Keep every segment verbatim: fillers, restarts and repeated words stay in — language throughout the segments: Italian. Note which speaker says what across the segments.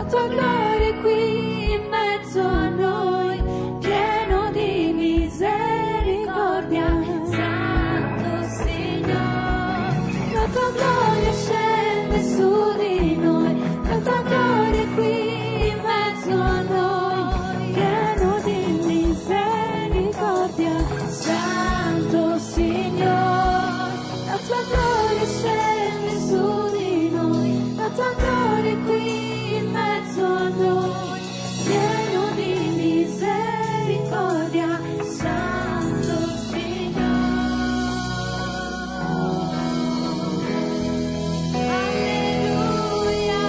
Speaker 1: tua gloria è qui in mezzo a noi, pieno di misericordia. Santo Signore, la tua gloria scende su di noi, la tua gloria è qui in mezzo a noi, pieno di misericordia. Santo Signore, la tua gloria scende su di noi, la tua gloria è qui in mezzo a noi, pieno di misericordia. Santo Signore, alleluia,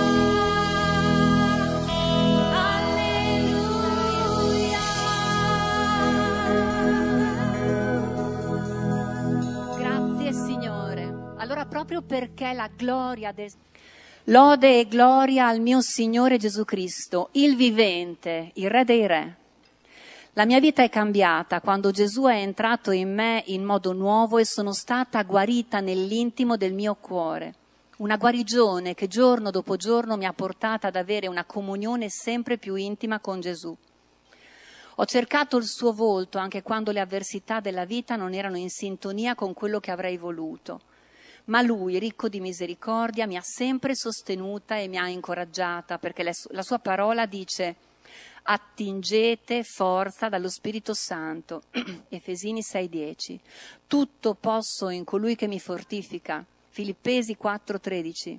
Speaker 1: alleluia.
Speaker 2: Grazie Signore. Allora, proprio perché la gloria del lode e gloria al mio Signore Gesù Cristo, il vivente, il Re dei Re. La mia vita è cambiata quando Gesù è entrato in me in modo nuovo e sono stata guarita nell'intimo del mio cuore. Una guarigione che giorno dopo giorno mi ha portata ad avere una comunione sempre più intima con Gesù. Ho cercato il suo volto anche quando le avversità della vita non erano in sintonia con quello che avrei voluto. Ma Lui, ricco di misericordia, mi ha sempre sostenuta e mi ha incoraggiata, perché la sua parola dice: attingete forza dallo Spirito Santo. Efesini sei dieci. Tutto posso in colui che mi fortifica. Filippesi quattro tredici.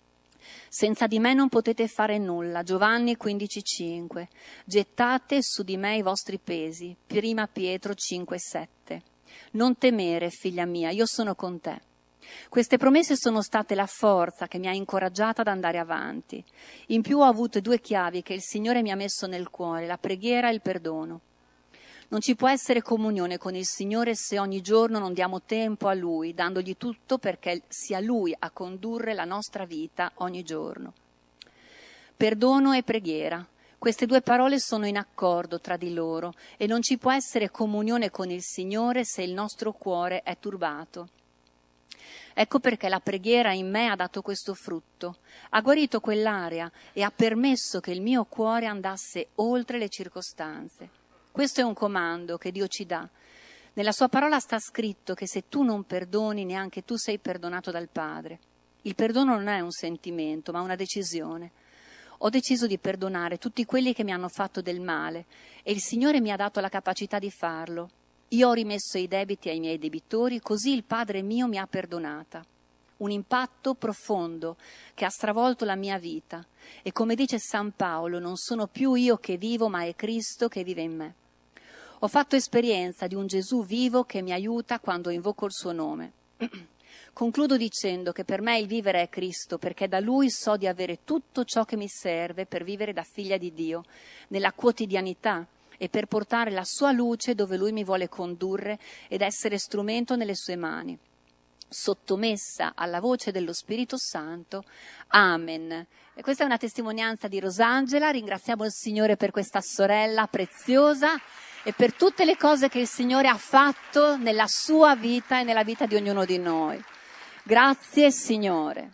Speaker 2: Senza di me non potete fare nulla. Giovanni quindici cinque. Gettate su di me i vostri pesi. Prima Pietro cinque sette. Non temere, figlia mia, io sono con te. Queste promesse sono state la forza che mi ha incoraggiata ad andare avanti. In più ho avuto due chiavi che il Signore mi ha messo nel cuore, la preghiera e il perdono. Non ci può essere comunione con il Signore se ogni giorno non diamo tempo a Lui, dandogli tutto perché sia Lui a condurre la nostra vita ogni giorno. Perdono e preghiera. Queste due parole sono in accordo tra di loro e non ci può essere comunione con il Signore se il nostro cuore è turbato. Ecco perché la preghiera in me ha dato questo frutto, ha guarito quell'area e ha permesso che il mio cuore andasse oltre le circostanze. Questo è un comando che Dio ci dà. Nella sua parola sta scritto che se tu non perdoni, neanche tu sei perdonato dal Padre. Il perdono non è un sentimento, ma una decisione. Ho deciso di perdonare tutti quelli che mi hanno fatto del male e il Signore mi ha dato la capacità di farlo. Io ho rimesso i debiti ai miei debitori, così il Padre mio mi ha perdonata. Un impatto profondo che ha stravolto la mia vita. E come dice San Paolo, non sono più io che vivo, ma è Cristo che vive in me. Ho fatto esperienza di un Gesù vivo che mi aiuta quando invoco il suo nome. Concludo dicendo che per me il vivere è Cristo, perché da Lui so di avere tutto ciò che mi serve per vivere da figlia di Dio, nella quotidianità, e per portare la sua luce dove Lui mi vuole condurre ed essere strumento nelle sue mani. Sottomessa alla voce dello Spirito Santo. Amen. E questa è una testimonianza di Rosangela. Ringraziamo il Signore per questa sorella preziosa e per tutte le cose che il Signore ha fatto nella sua vita e nella vita di ognuno di noi. Grazie Signore.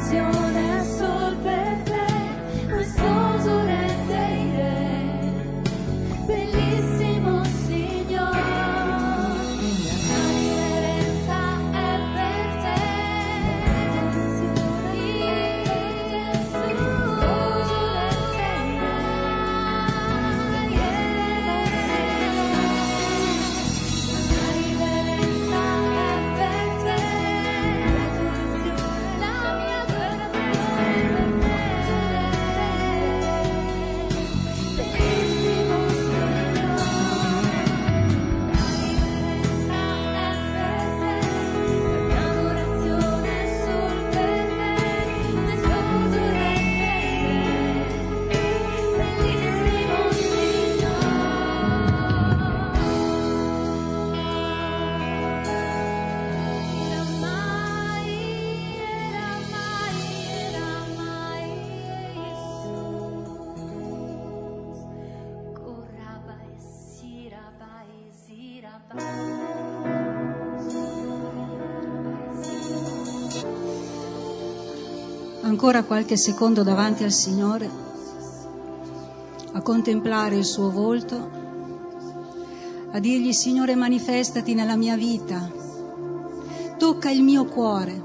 Speaker 1: l'adorazione sol per te, noi sposo re dei re, bellissimo Signore, la riverenza è per te, Gesù, sposo re dei re, la riverenza è per te, la mia adorazione è per te, bellissimo Signore, la riverenza è per te, la mia adorazione è sol per te, noi sposo re dei re, bellissimo Signore. Eramai, eramai, eramai, Jesus. Koraba esiraba esiraba.
Speaker 3: Ancora qualche secondo davanti al Signore, a contemplare il suo volto, a dirgli: Signore, manifestati nella mia vita, tocca il mio cuore.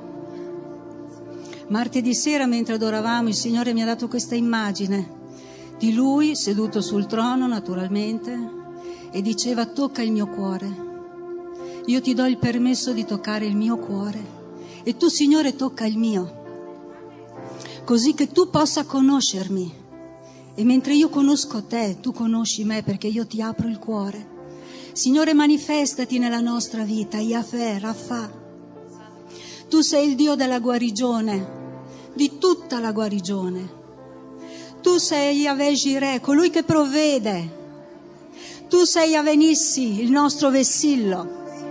Speaker 3: Martedì sera, mentre adoravamo, il Signore mi ha dato questa immagine di Lui seduto sul trono, naturalmente, e diceva: tocca il mio cuore, io ti do il permesso di toccare il mio cuore, e tu, Signore, tocca il mio, così che tu possa conoscermi, e mentre io conosco te, tu conosci me, perché io ti apro il cuore. Signore, manifestati nella nostra vita, Yahweh, Rafa. Tu sei il Dio della guarigione, di tutta la guarigione. Tu sei Yahweh Jireh, colui che provvede. Tu sei Yahweh Nissi, il nostro vessillo.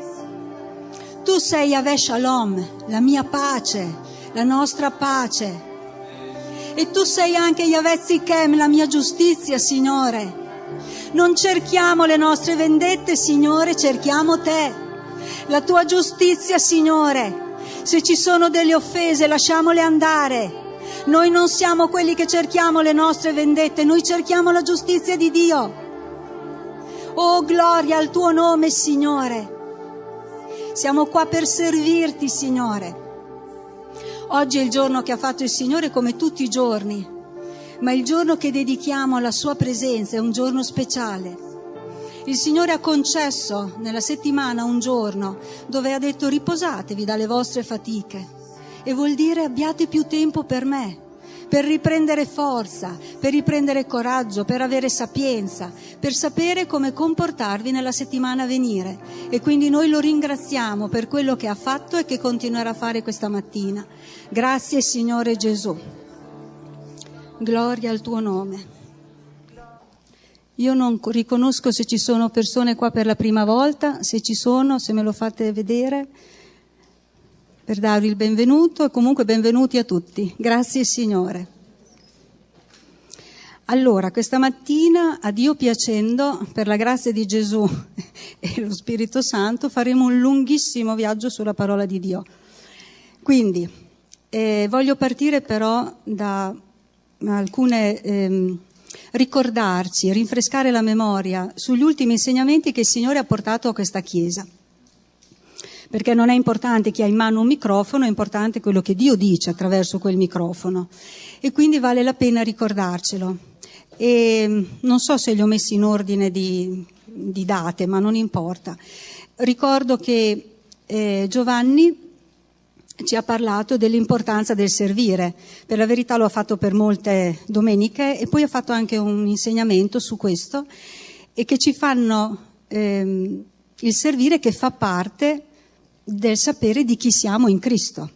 Speaker 3: Tu sei Yahweh Shalom, la mia pace, la nostra pace. E tu sei anche Yahweh Tzidkem, la mia giustizia, Signore. Non cerchiamo le nostre vendette, Signore, cerchiamo te, la tua giustizia, Signore. Se ci sono delle offese, lasciamole andare. Noi non siamo quelli che cerchiamo le nostre vendette, noi cerchiamo la giustizia di Dio. Oh, gloria al tuo nome, Signore. Siamo qua per servirti, Signore. Oggi è il giorno che ha fatto il Signore, come tutti i giorni, ma il giorno che dedichiamo alla sua presenza è un giorno speciale. Il Signore ha concesso nella settimana un giorno dove ha detto: riposatevi dalle vostre fatiche, e vuol dire abbiate più tempo per me, per riprendere forza, per riprendere coraggio, per avere sapienza, per sapere come comportarvi nella settimana a venire. E quindi noi lo ringraziamo per quello che ha fatto e che continuerà a fare questa mattina. Grazie, Signore Gesù. Gloria al tuo nome. Io non riconosco se ci sono persone qua per la prima volta. Se ci sono, se me lo fate vedere, per darvi il benvenuto, e comunque benvenuti a tutti. Grazie, Signore. Allora, questa mattina, a Dio piacendo, per la grazia di Gesù e lo Spirito Santo, faremo un lunghissimo viaggio sulla parola di Dio. Quindi, eh, voglio partire però da alcune... Ehm, ricordarci, rinfrescare la memoria sugli ultimi insegnamenti che il Signore ha portato a questa Chiesa. Perché non è importante chi ha in mano un microfono, è importante quello che Dio dice attraverso quel microfono. E quindi vale la pena ricordarcelo. E non so se li ho messi in ordine di, di date, ma non importa. Ricordo che eh, Giovanni ci ha parlato dell'importanza del servire. Per la verità lo ha fatto per molte domeniche, e poi ha fatto anche un insegnamento su questo, e che ci fanno ehm, il servire che fa parte del sapere di chi siamo in Cristo.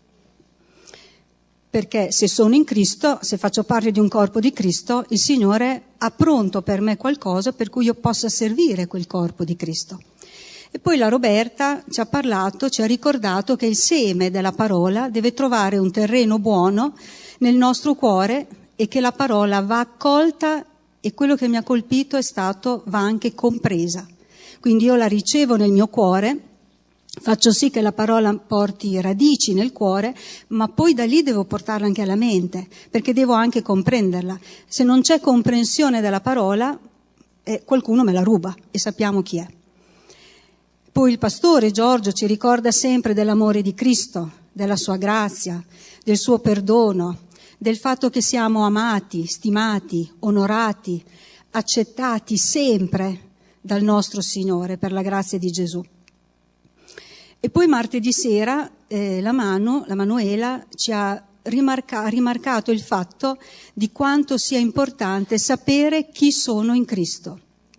Speaker 3: Perché se sono in Cristo, se faccio parte di un corpo di Cristo, il Signore ha pronto per me qualcosa per cui io possa servire quel corpo di Cristo. E poi la Roberta ci ha parlato, ci ha ricordato che il seme della parola deve trovare un terreno buono nel nostro cuore, e che la parola va accolta, e quello che mi ha colpito è stato va anche compresa. Quindi io la ricevo nel mio cuore, faccio sì che la parola porti radici nel cuore, ma poi da lì devo portarla anche alla mente, perché devo anche comprenderla. Se non c'è comprensione della parola, eh, qualcuno me la ruba e sappiamo chi è. Poi il pastore Giorgio ci ricorda sempre dell'amore di Cristo, della sua grazia, del suo perdono, del fatto che siamo amati, stimati, onorati, accettati sempre dal nostro Signore per la grazia di Gesù. E poi martedì sera eh, la Manu, la Manuela ci ha rimarca, rimarcato il fatto di quanto sia importante sapere chi sono in Cristo.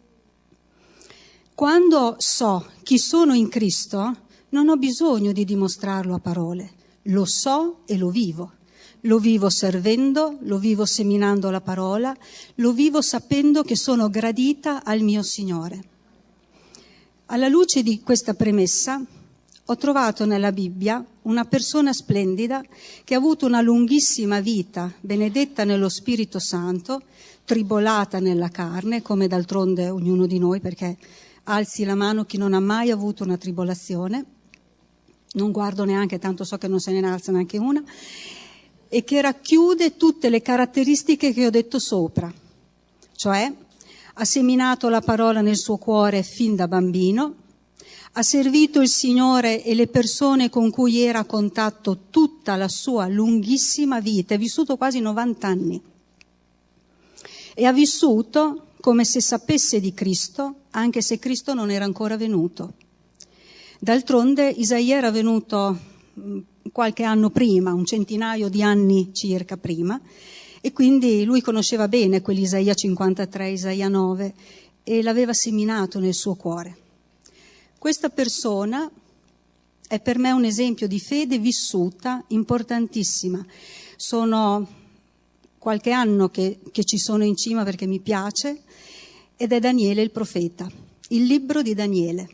Speaker 3: Quando so chi sono in Cristo, non ho bisogno di dimostrarlo a parole, lo so e lo vivo. Lo vivo servendo, lo vivo seminando la parola, lo vivo sapendo che sono gradita al mio Signore. Alla luce di questa premessa, ho trovato nella Bibbia una persona splendida che ha avuto una lunghissima vita, benedetta nello Spirito Santo, tribolata nella carne, come d'altronde ognuno di noi, perché alzi la mano chi non ha mai avuto una tribolazione, non guardo neanche, tanto so che non se ne alza neanche una, e che racchiude tutte le caratteristiche che ho detto sopra, cioè ha seminato la parola nel suo cuore fin da bambino, ha servito il Signore e le persone con cui era a contatto tutta la sua lunghissima vita, è vissuto quasi novanta anni e ha vissuto come se sapesse di Cristo, anche se Cristo non era ancora venuto. D'altronde Isaia era venuto qualche anno prima, un centinaio di anni circa prima, e quindi lui conosceva bene quell'Isaia cinquantatré, Isaia nove, e l'aveva seminato nel suo cuore. Questa persona è per me un esempio di fede vissuta importantissima. Sono qualche anno che, che ci sono in cima perché mi piace, ed è Daniele il profeta, il libro di Daniele.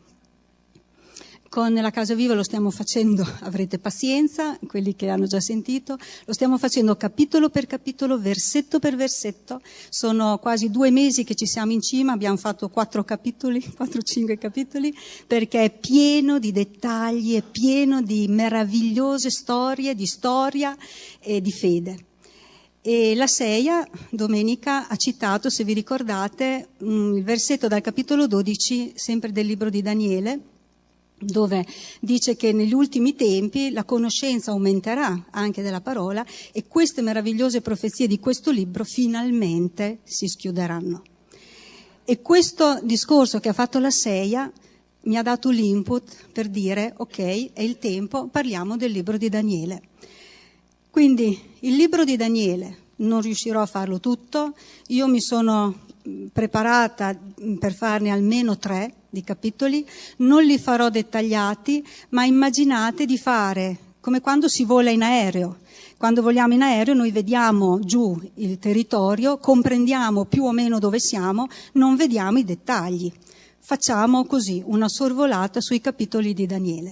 Speaker 3: Con la Casa Viva lo stiamo facendo, avrete pazienza, quelli che hanno già sentito, lo stiamo facendo capitolo per capitolo, versetto per versetto. Sono quasi due mesi che ci siamo in cima, abbiamo fatto quattro capitoli, quattro cinque capitoli, perché è pieno di dettagli, è pieno di meravigliose storie, di storia e di fede. E la Seia, domenica, ha citato, se vi ricordate, il versetto dal capitolo dodici, sempre del libro di Daniele, dove dice che negli ultimi tempi la conoscenza aumenterà anche della parola e queste meravigliose profezie di questo libro finalmente si schiuderanno. E questo discorso che ha fatto la Seia mi ha dato l'input per dire ok, è il tempo, parliamo del libro di Daniele. Quindi il libro di Daniele, non riuscirò a farlo tutto, io mi sono preparata per farne almeno tre di capitoli, non li farò dettagliati, ma immaginate di fare come quando si vola in aereo. Quando voliamo in aereo noi vediamo giù il territorio, comprendiamo più o meno dove siamo, non vediamo i dettagli. Facciamo così una sorvolata sui capitoli di Daniele.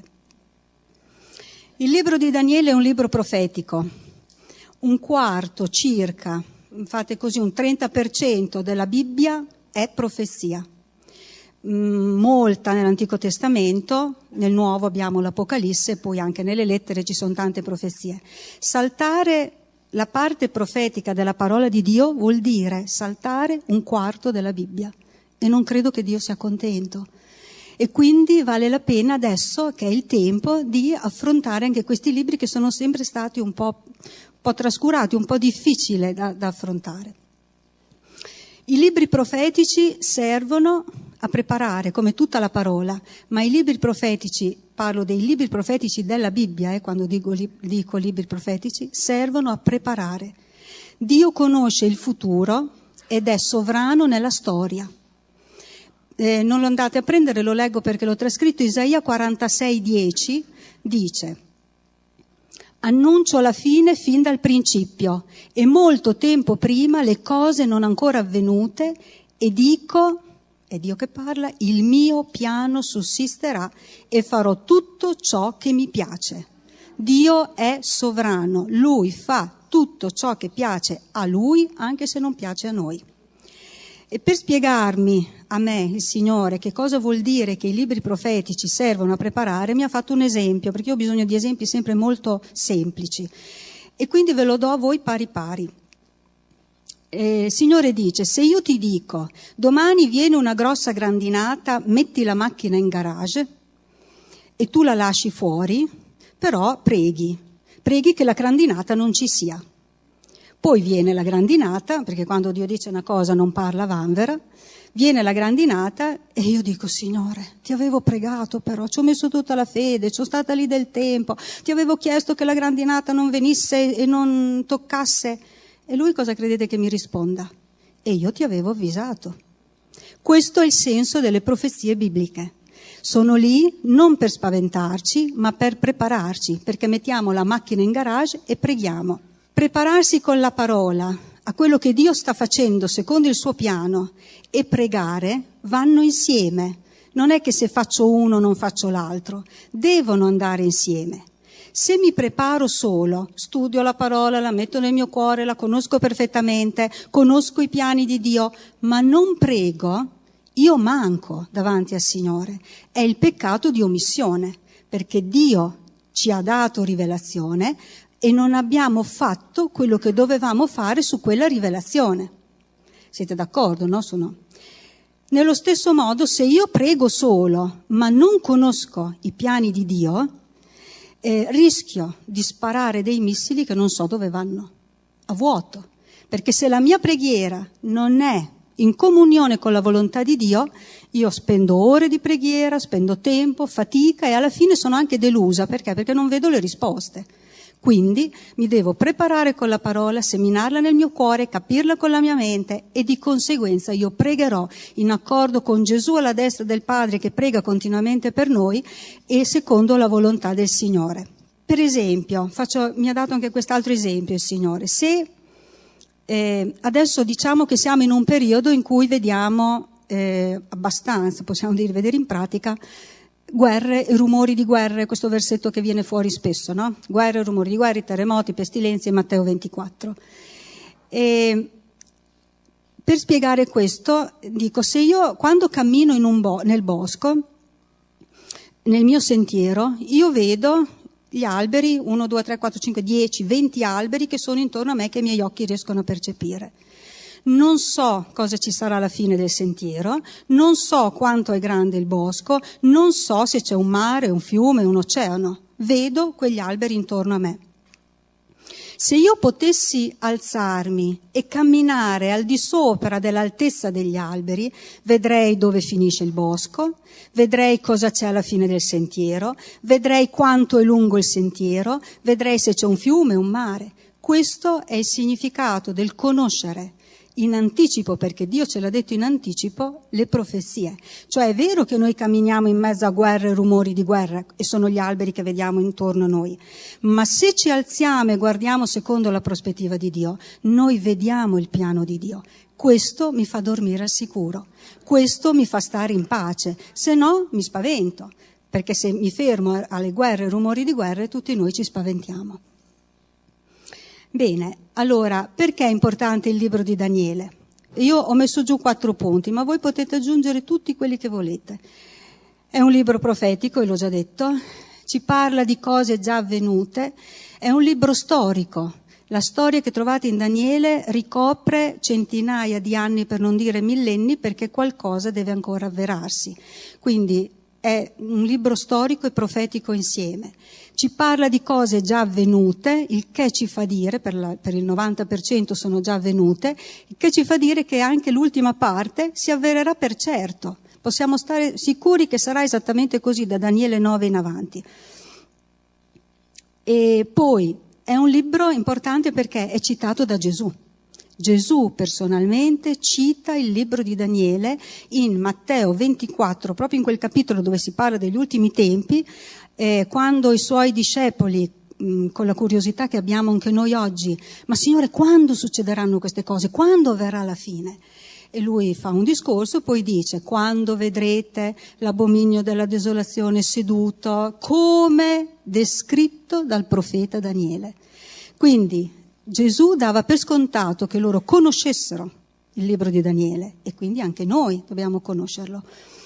Speaker 3: Il libro di Daniele è un libro profetico, un quarto circa, fate così, un trenta per cento della Bibbia è profezia. Molta nell'Antico Testamento, nel Nuovo abbiamo l'Apocalisse e poi anche nelle lettere ci sono tante profezie. Saltare la parte profetica della parola di Dio vuol dire saltare un quarto della Bibbia e non credo che Dio sia contento. E quindi vale la pena adesso, che è il tempo, di affrontare anche questi libri che sono sempre stati un po', un po' trascurati, un po' difficili da, da affrontare. I libri profetici servono a preparare, come tutta la parola, ma i libri profetici, parlo dei libri profetici della Bibbia, eh, quando dico, dico libri profetici, servono a preparare. Dio conosce il futuro ed è sovrano nella storia. Eh, non lo andate a prendere, lo leggo perché l'ho trascritto. Isaia quarantasei dieci dice: annuncio la fine fin dal principio e molto tempo prima le cose non ancora avvenute e dico, è Dio che parla, il mio piano sussisterà e farò tutto ciò che mi piace. Dio è sovrano, Lui fa tutto ciò che piace a Lui anche se non piace a noi. E per spiegarmi a me il Signore che cosa vuol dire che i libri profetici servono a preparare, mi ha fatto un esempio, perché io ho bisogno di esempi sempre molto semplici, e quindi ve lo do a voi pari pari. Eh, il Signore dice: se io ti dico domani viene una grossa grandinata, metti la macchina in garage e tu la lasci fuori, però preghi, preghi che la grandinata non ci sia. Poi viene la grandinata, perché quando Dio dice una cosa non parla vanvera, viene la grandinata e io dico: Signore, ti avevo pregato però, ci ho messo tutta la fede, ci sono stata lì del tempo, ti avevo chiesto che la grandinata non venisse e non toccasse. E lui cosa credete che mi risponda? E io ti avevo avvisato. Questo è il senso delle profezie bibliche. Sono lì non per spaventarci, ma per prepararci, perché mettiamo la macchina in garage e preghiamo. Prepararsi con la parola a quello che Dio sta facendo secondo il suo piano e pregare vanno insieme. Non è che se faccio uno non faccio l'altro, devono andare insieme. Se mi preparo solo, studio la parola, la metto nel mio cuore, la conosco perfettamente, conosco i piani di Dio, ma non prego, io manco davanti al Signore. È il peccato di omissione, perché Dio ci ha dato rivelazione e non abbiamo fatto quello che dovevamo fare su quella rivelazione. Siete d'accordo, no? Sono... Nello stesso modo, se io prego solo, ma non conosco i piani di Dio, eh, rischio di sparare dei missili che non so dove vanno, a vuoto. Perché se la mia preghiera non è in comunione con la volontà di Dio, io spendo ore di preghiera, spendo tempo, fatica e alla fine sono anche delusa. Perché? Perché non vedo le risposte. Quindi mi devo preparare con la parola, seminarla nel mio cuore, capirla con la mia mente e di conseguenza io pregherò in accordo con Gesù alla destra del Padre che prega continuamente per noi e secondo la volontà del Signore. Per esempio, faccio, mi ha dato anche quest'altro esempio il Signore. Se eh, adesso diciamo che siamo in un periodo in cui vediamo eh, abbastanza, possiamo dire, vedere in pratica, guerre e rumori di guerre, questo versetto che viene fuori spesso, no? Guerre, rumori di guerre, terremoti, pestilenze, Matteo ventiquattro. E per spiegare questo, dico, se io quando cammino in un bo- nel bosco, nel mio sentiero, io vedo gli alberi, uno, due, tre, quattro, cinque, dieci, venti alberi che sono intorno a me che i miei occhi riescono a percepire. Non so cosa ci sarà alla fine del sentiero, non so quanto è grande il bosco, non so se c'è un mare, un fiume, un oceano. Vedo quegli alberi intorno a me. Se io potessi alzarmi e camminare al di sopra dell'altezza degli alberi, vedrei dove finisce il bosco, vedrei cosa c'è alla fine del sentiero, vedrei quanto è lungo il sentiero, vedrei se c'è un fiume, un mare. Questo è il significato del conoscere in anticipo, perché Dio ce l'ha detto in anticipo, le profezie. Cioè è vero che noi camminiamo in mezzo a guerre e rumori di guerra e sono gli alberi che vediamo intorno a noi, ma se ci alziamo e guardiamo secondo la prospettiva di Dio, noi vediamo il piano di Dio. Questo mi fa dormire al sicuro, questo mi fa stare in pace, se no mi spavento, perché se mi fermo alle guerre e rumori di guerra tutti noi ci spaventiamo. Bene, allora, perché è importante il libro di Daniele? Io ho messo giù quattro punti, ma voi potete aggiungere tutti quelli che volete. È un libro profetico, e l'ho già detto, ci parla di cose già avvenute, è un libro storico. La storia che trovate in Daniele ricopre centinaia di anni, per non dire millenni, perché qualcosa deve ancora avverarsi. Quindi è un libro storico e profetico insieme. Ci parla di cose già avvenute, il che ci fa dire, per, la, per il novanta per cento sono già avvenute, il che ci fa dire che anche l'ultima parte si avvererà per certo. Possiamo stare sicuri che sarà esattamente così da Daniele nove in avanti. E poi è un libro importante perché è citato da Gesù. Gesù personalmente cita il libro di Daniele in Matteo ventiquattro, proprio in quel capitolo dove si parla degli ultimi tempi, eh, quando i suoi discepoli, mh, con la curiosità che abbiamo anche noi oggi, ma Signore, quando succederanno queste cose? Quando verrà la fine? E lui fa un discorso, poi dice, quando vedrete l'abominio della desolazione seduto, come descritto dal profeta Daniele. Quindi Gesù dava per scontato che loro conoscessero il libro di Daniele, e quindi anche noi dobbiamo conoscerlo.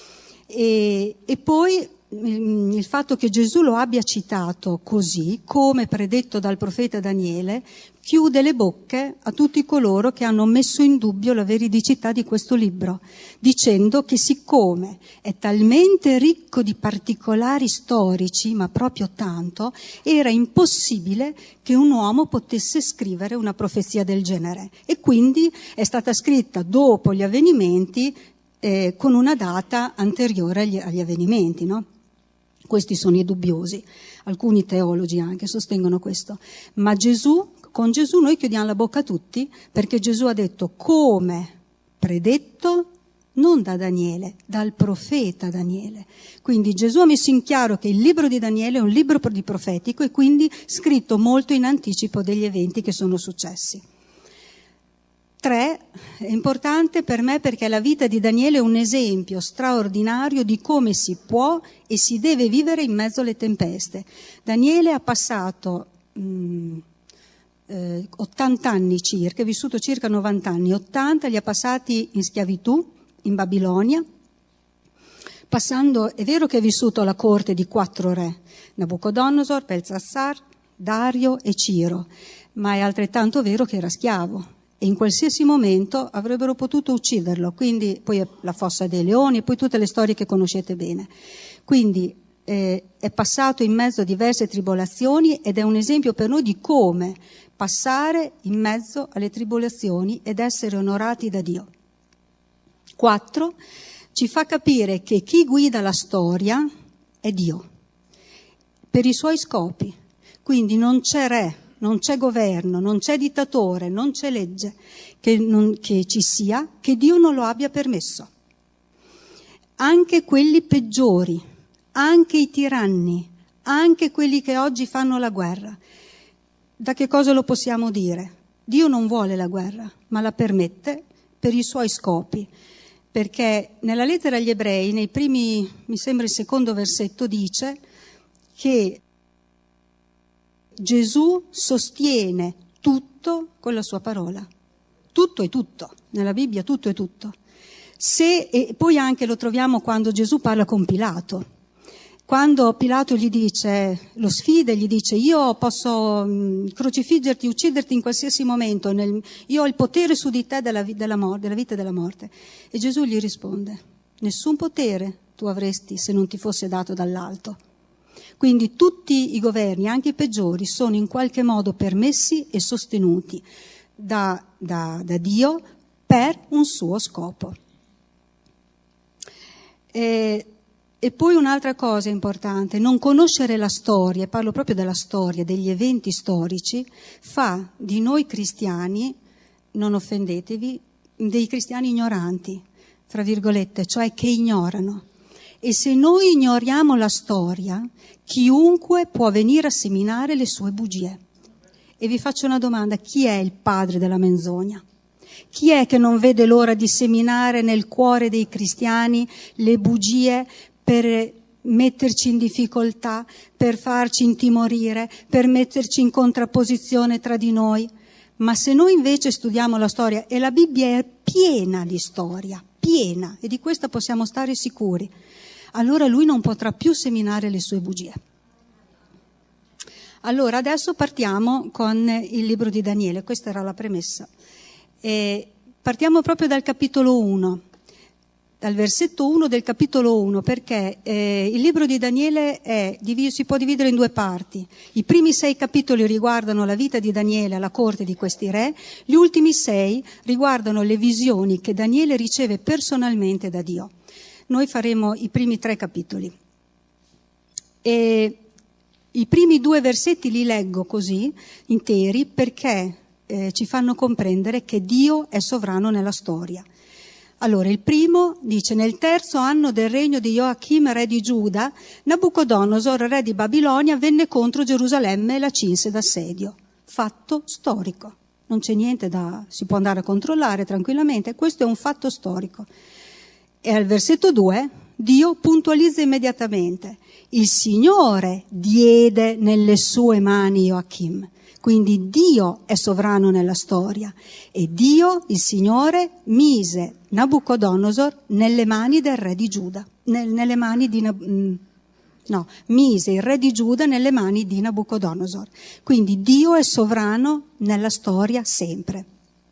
Speaker 3: E, e poi il, il fatto che Gesù lo abbia citato così, come predetto dal profeta Daniele, chiude le bocche a tutti coloro che hanno messo in dubbio la veridicità di questo libro, dicendo che siccome è talmente ricco di particolari storici, ma proprio tanto, era impossibile che un uomo potesse scrivere una profezia del genere, e quindi è stata scritta dopo gli avvenimenti, eh, con una data anteriore agli, agli avvenimenti, no? Questi sono i dubbiosi, alcuni teologi anche sostengono questo, ma Gesù, con Gesù noi chiudiamo la bocca a tutti, perché Gesù ha detto come predetto non da Daniele, dal profeta Daniele. Quindi Gesù ha messo in chiaro che il libro di Daniele è un libro di profetico e quindi scritto molto in anticipo degli eventi che sono successi. Tre, è importante per me perché la vita di Daniele è un esempio straordinario di come si può e si deve vivere in mezzo alle tempeste. Daniele ha passato mh, eh, ottanta anni circa, è vissuto circa novanta anni, ottanta li ha passati in schiavitù in Babilonia, passando, è vero che è vissuto alla corte di quattro re, Nabucodonosor, Belsassar, Dario e Ciro, ma è altrettanto vero che era schiavo. E in qualsiasi momento avrebbero potuto ucciderlo, quindi poi la fossa dei leoni e poi tutte le storie che conoscete bene. Quindi eh, è passato in mezzo a diverse tribolazioni ed è un esempio per noi di come passare in mezzo alle tribolazioni ed essere onorati da Dio. Quattro, ci fa capire che chi guida la storia è Dio, per i suoi scopi. Quindi non c'è re, non c'è governo, non c'è dittatore, non c'è legge che, non, che ci sia, che Dio non lo abbia permesso. Anche quelli peggiori, anche i tiranni, anche quelli che oggi fanno la guerra. Da che cosa lo possiamo dire? Dio non vuole la guerra, ma la permette per i suoi scopi. Perché nella lettera agli ebrei, nei primi, mi sembra il secondo versetto, dice che Gesù sostiene tutto con la sua parola. Tutto è tutto. Nella Bibbia tutto è tutto. Se, e poi anche lo troviamo quando Gesù parla con Pilato. Quando Pilato gli dice, lo sfida e gli dice, io posso mh, crocifiggerti, ucciderti in qualsiasi momento, nel, io ho il potere su di te della, della, mor- della vita e della morte. E Gesù gli risponde, nessun potere tu avresti se non ti fosse dato dall'alto. Quindi tutti i governi, anche i peggiori, sono in qualche modo permessi e sostenuti da, da, da Dio per un suo scopo. E, e poi un'altra cosa importante, non conoscere la storia, parlo proprio della storia, degli eventi storici, fa di noi cristiani, non offendetevi, dei cristiani ignoranti, fra virgolette, cioè che ignorano. E se noi ignoriamo la storia, chiunque può venire a seminare le sue bugie. E vi faccio una domanda, chi è il padre della menzogna? Chi è che non vede l'ora di seminare nel cuore dei cristiani le bugie per metterci in difficoltà, per farci intimorire, per metterci in contrapposizione tra di noi? Ma se noi invece studiamo la storia, e la Bibbia è piena di storia, piena, e di questo possiamo stare sicuri, allora lui non potrà più seminare le sue bugie. Allora adesso partiamo con il libro di Daniele, questa era la premessa. E partiamo proprio dal capitolo uno, dal versetto uno del capitolo uno, perché eh, il libro di Daniele è, si può dividere in due parti. I primi sei capitoli riguardano la vita di Daniele alla corte di questi re, gli ultimi sei riguardano le visioni che Daniele riceve personalmente da Dio. Noi faremo i primi tre capitoli. E i primi due versetti li leggo così, interi, perché eh, ci fanno comprendere che Dio è sovrano nella storia. Allora, il primo dice, nel terzo anno del regno di Joachim, re di Giuda, Nabucodonosor, re di Babilonia, venne contro Gerusalemme e la cinse d'assedio. Fatto storico. Non c'è niente da, si può andare a controllare tranquillamente, questo è un fatto storico. E al versetto due, Dio puntualizza immediatamente, il Signore diede nelle sue mani Joachim. Quindi Dio è sovrano nella storia e Dio, il Signore, mise Nabucodonosor nelle mani del re di Giuda, nel, nelle mani di no, mise il re di Giuda nelle mani di Nabucodonosor. Quindi Dio è sovrano nella storia sempre.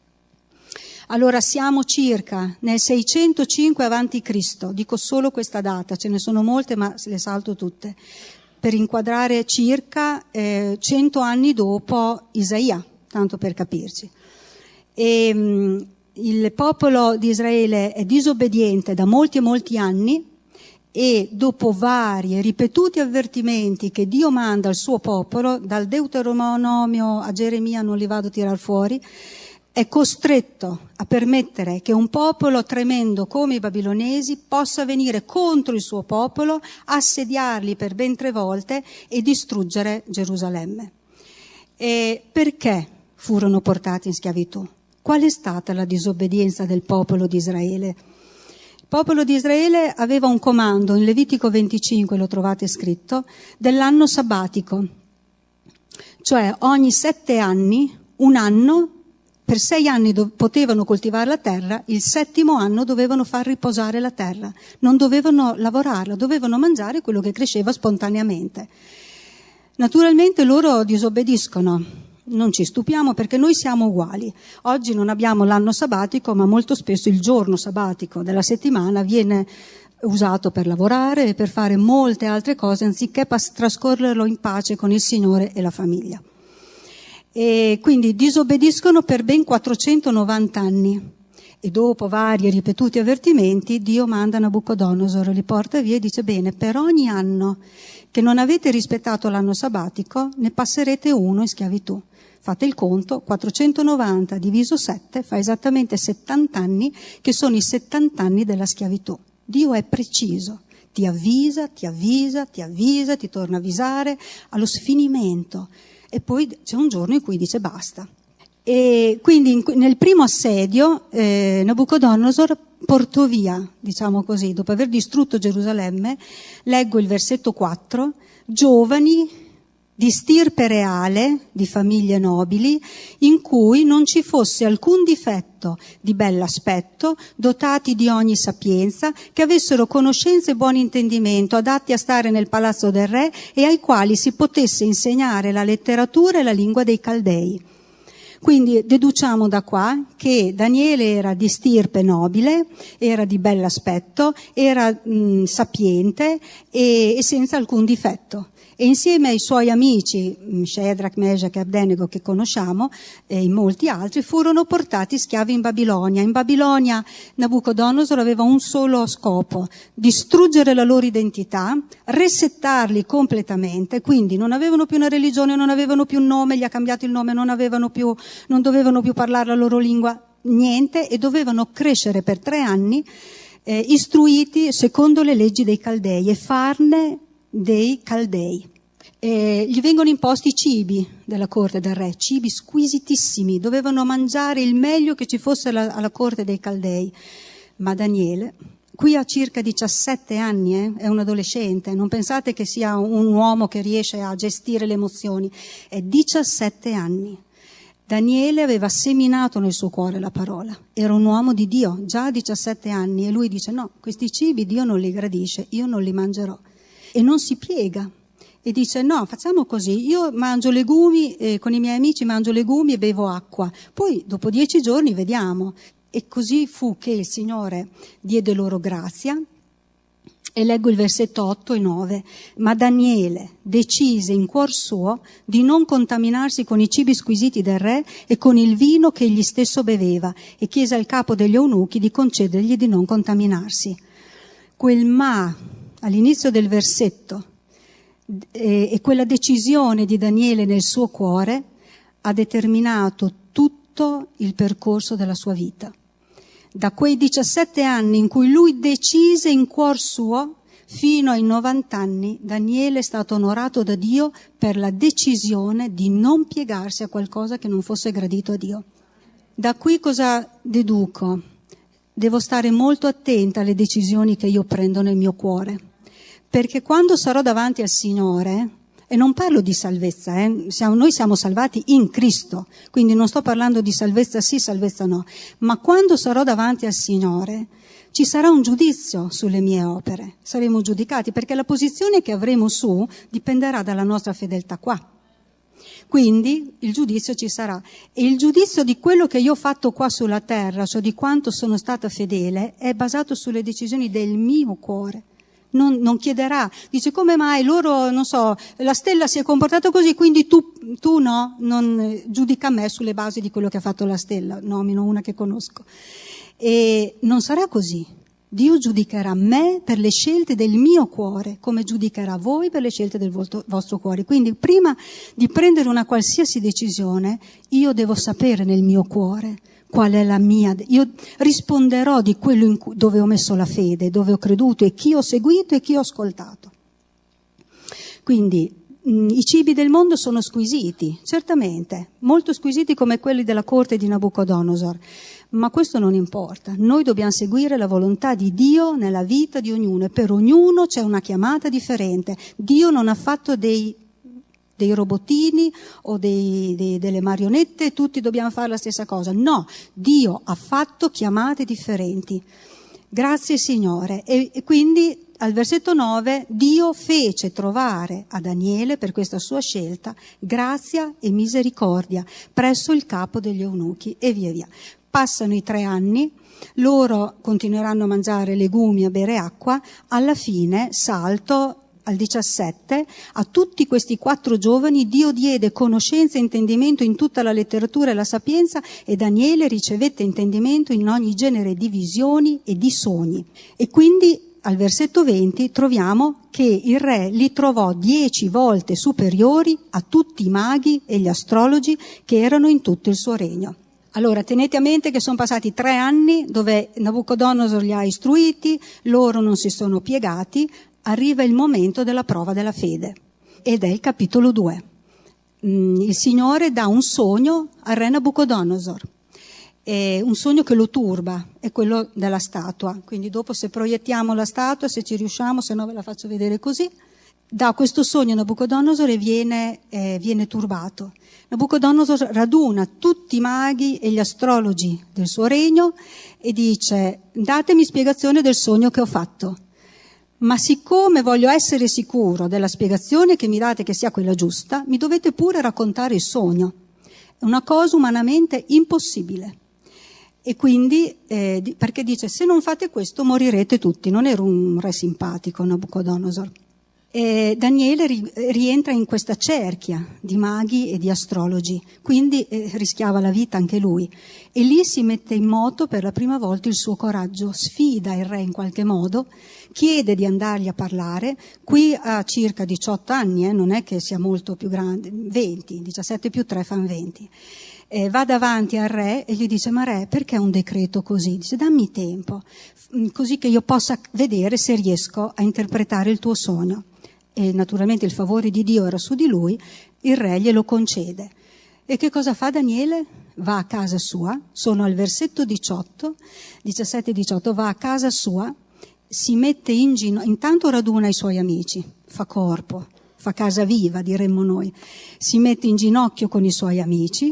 Speaker 3: Allora siamo circa nel seicentocinque avanti Cristo, dico solo questa data, ce ne sono molte ma le salto tutte, per inquadrare circa eh, cento anni dopo Isaia, tanto per capirci. E, mh, il popolo di Israele è disobbediente da molti e molti anni e dopo vari e ripetuti avvertimenti che Dio manda al suo popolo, dal Deuteronomio a Geremia non li vado a tirar fuori, è costretto a permettere che un popolo tremendo come i babilonesi possa venire contro il suo popolo, assediarli per ben tre volte e distruggere Gerusalemme. E perché furono portati in schiavitù? Qual è stata la disobbedienza del popolo di Israele? Il popolo di Israele aveva un comando, in Levitico venticinque lo trovate scritto, dell'anno sabbatico, cioè ogni sette anni, un anno, per sei anni do- potevano coltivare la terra, il settimo anno dovevano far riposare la terra, non dovevano lavorarla, dovevano mangiare quello che cresceva spontaneamente. Naturalmente loro disobbediscono, non ci stupiamo perché noi siamo uguali. Oggi non abbiamo l'anno sabbatico, ma molto spesso il giorno sabbatico della settimana viene usato per lavorare e per fare molte altre cose anziché pas- trascorrerlo in pace con il Signore e la famiglia. E quindi disobbediscono per ben quattrocentonovanta anni e dopo vari e ripetuti avvertimenti Dio manda Nabucodonosor, li porta via e dice: bene, per ogni anno che non avete rispettato l'anno sabbatico ne passerete uno in schiavitù. Fate il conto, quattrocentonovanta diviso sette fa esattamente settanta anni, che sono i settanta anni della schiavitù. Dio è preciso, ti avvisa, ti avvisa, ti avvisa, ti torna a avvisare allo sfinimento. E poi c'è un giorno in cui dice basta. E quindi in, nel primo assedio eh, Nabucodonosor portò via, diciamo così, dopo aver distrutto Gerusalemme, leggo il versetto quattro, giovani di stirpe reale, di famiglie nobili, in cui non ci fosse alcun difetto di bell'aspetto, dotati di ogni sapienza, che avessero conoscenza e buon intendimento, adatti a stare nel palazzo del re e ai quali si potesse insegnare la letteratura e la lingua dei Caldei. Quindi deduciamo da qua che Daniele era di stirpe nobile, era di bell'aspetto, era mh, sapiente e, e senza alcun difetto. E insieme ai suoi amici, Shadrach, Meshach e Abednego, che conosciamo, e in molti altri, furono portati schiavi in Babilonia. In Babilonia Nabucodonosor aveva un solo scopo: distruggere la loro identità, resettarli completamente, quindi non avevano più una religione, non avevano più un nome, gli ha cambiato il nome, non avevano più, non dovevano più parlare la loro lingua, niente, e dovevano crescere per tre anni eh, istruiti secondo le leggi dei Caldei e farne dei Caldei. E gli vengono imposti i cibi della corte del re, cibi squisitissimi, dovevano mangiare il meglio che ci fosse alla, alla corte dei Caldei. Ma Daniele, qui ha circa diciassette anni, eh, è un adolescente, non pensate che sia un uomo che riesce a gestire le emozioni, è diciassette anni. Daniele aveva seminato nel suo cuore la parola, era un uomo di Dio, già a diciassette anni, e lui dice: no, questi cibi Dio non li gradisce, io non li mangerò. E non si piega e dice: no, facciamo così, io mangio legumi, eh, con i miei amici mangio legumi e bevo acqua, poi dopo dieci giorni vediamo. E così fu che il Signore diede loro grazia. E leggo il versetto otto e nove. Ma Daniele decise in cuor suo di non contaminarsi con i cibi squisiti del re e con il vino che egli stesso beveva, e chiese al capo degli eunuchi di concedergli di non contaminarsi. Quel ma all'inizio del versetto e, e quella decisione di Daniele nel suo cuore ha determinato tutto il percorso della sua vita. Da quei diciassette anni in cui lui decise in cuor suo, fino ai novanta anni, Daniele è stato onorato da Dio per la decisione di non piegarsi a qualcosa che non fosse gradito a Dio. Da qui cosa deduco? Devo stare molto attenta alle decisioni che io prendo nel mio cuore, perché quando sarò davanti al Signore E non parlo di salvezza, eh? siamo, noi siamo salvati in Cristo, quindi non sto parlando di salvezza sì, salvezza no, ma quando sarò davanti al Signore ci sarà un giudizio sulle mie opere, saremo giudicati, perché la posizione che avremo su dipenderà dalla nostra fedeltà qua. Quindi il giudizio ci sarà, e il giudizio di quello che io ho fatto qua sulla terra, cioè di quanto sono stata fedele, è basato sulle decisioni del mio cuore. Non, non chiederà, dice come mai loro, non so, la stella si è comportata così, quindi tu, tu no, non giudica me sulle basi di quello che ha fatto la stella, nomino una che conosco. E non sarà così. Dio giudicherà me per le scelte del mio cuore, come giudicherà voi per le scelte del vostro, vostro cuore. Quindi prima di prendere una qualsiasi decisione, io devo sapere nel mio cuore qual è la mia. Io risponderò di quello in cui, dove ho messo la fede, dove ho creduto e chi ho seguito e chi ho ascoltato. Quindi mh, i cibi del mondo sono squisiti, certamente, molto squisiti come quelli della corte di Nabucodonosor. Ma questo non importa, noi dobbiamo seguire la volontà di Dio nella vita di ognuno e per ognuno c'è una chiamata differente. Dio non ha fatto dei, dei robottini o dei, dei, delle marionette e tutti dobbiamo fare la stessa cosa. No, Dio ha fatto chiamate differenti. Grazie Signore. E, e quindi al versetto nove Dio fece trovare a Daniele per questa sua scelta grazia e misericordia presso il capo degli eunuchi e via via. Passano i tre anni, loro continueranno a mangiare legumi, a bere acqua, alla fine, salto al diciassette, a tutti questi quattro giovani Dio diede conoscenza e intendimento in tutta la letteratura e la sapienza e Daniele ricevette intendimento in ogni genere di visioni e di sogni. E quindi al versetto venti troviamo che il re li trovò dieci volte superiori a tutti i maghi e gli astrologi che erano in tutto il suo regno. Allora, tenete a mente che sono passati tre anni dove Nabucodonosor li ha istruiti, loro non si sono piegati, arriva il momento della prova della fede. Ed è il capitolo due. Il Signore dà un sogno al re Nabucodonosor, è un sogno che lo turba, è quello della statua. Quindi dopo se proiettiamo la statua, se ci riusciamo, se no ve la faccio vedere così. Da questo sogno Nabucodonosor viene, eh, viene turbato. Nabucodonosor raduna tutti i maghi e gli astrologi del suo regno e dice: datemi spiegazione del sogno che ho fatto. Ma siccome voglio essere sicuro della spiegazione che mi date che sia quella giusta, mi dovete pure raccontare il sogno. È una cosa umanamente impossibile. E quindi, eh, perché dice, se non fate questo morirete tutti. Non era un re simpatico Nabucodonosor. E Daniele ri- rientra in questa cerchia di maghi e di astrologi, quindi eh, rischiava la vita anche lui. E lì si mette in moto per la prima volta il suo coraggio, sfida il re in qualche modo, chiede di andargli a parlare. Qui ha circa diciotto anni, eh, non è che sia molto più grande, venti, diciassette più tre fanno venti. Eh, va davanti al re e gli dice: ma re, perché un decreto così? Dice: dammi tempo, così che io possa vedere se riesco a interpretare il tuo sogno. E naturalmente il favore di Dio era su di lui, il re glielo concede. E che cosa fa Daniele? Va a casa sua, sono al versetto diciotto, diciassette diciotto, va a casa sua, si mette in ginocchio, intanto raduna i suoi amici, fa corpo, fa casa viva diremmo noi, si mette in ginocchio con i suoi amici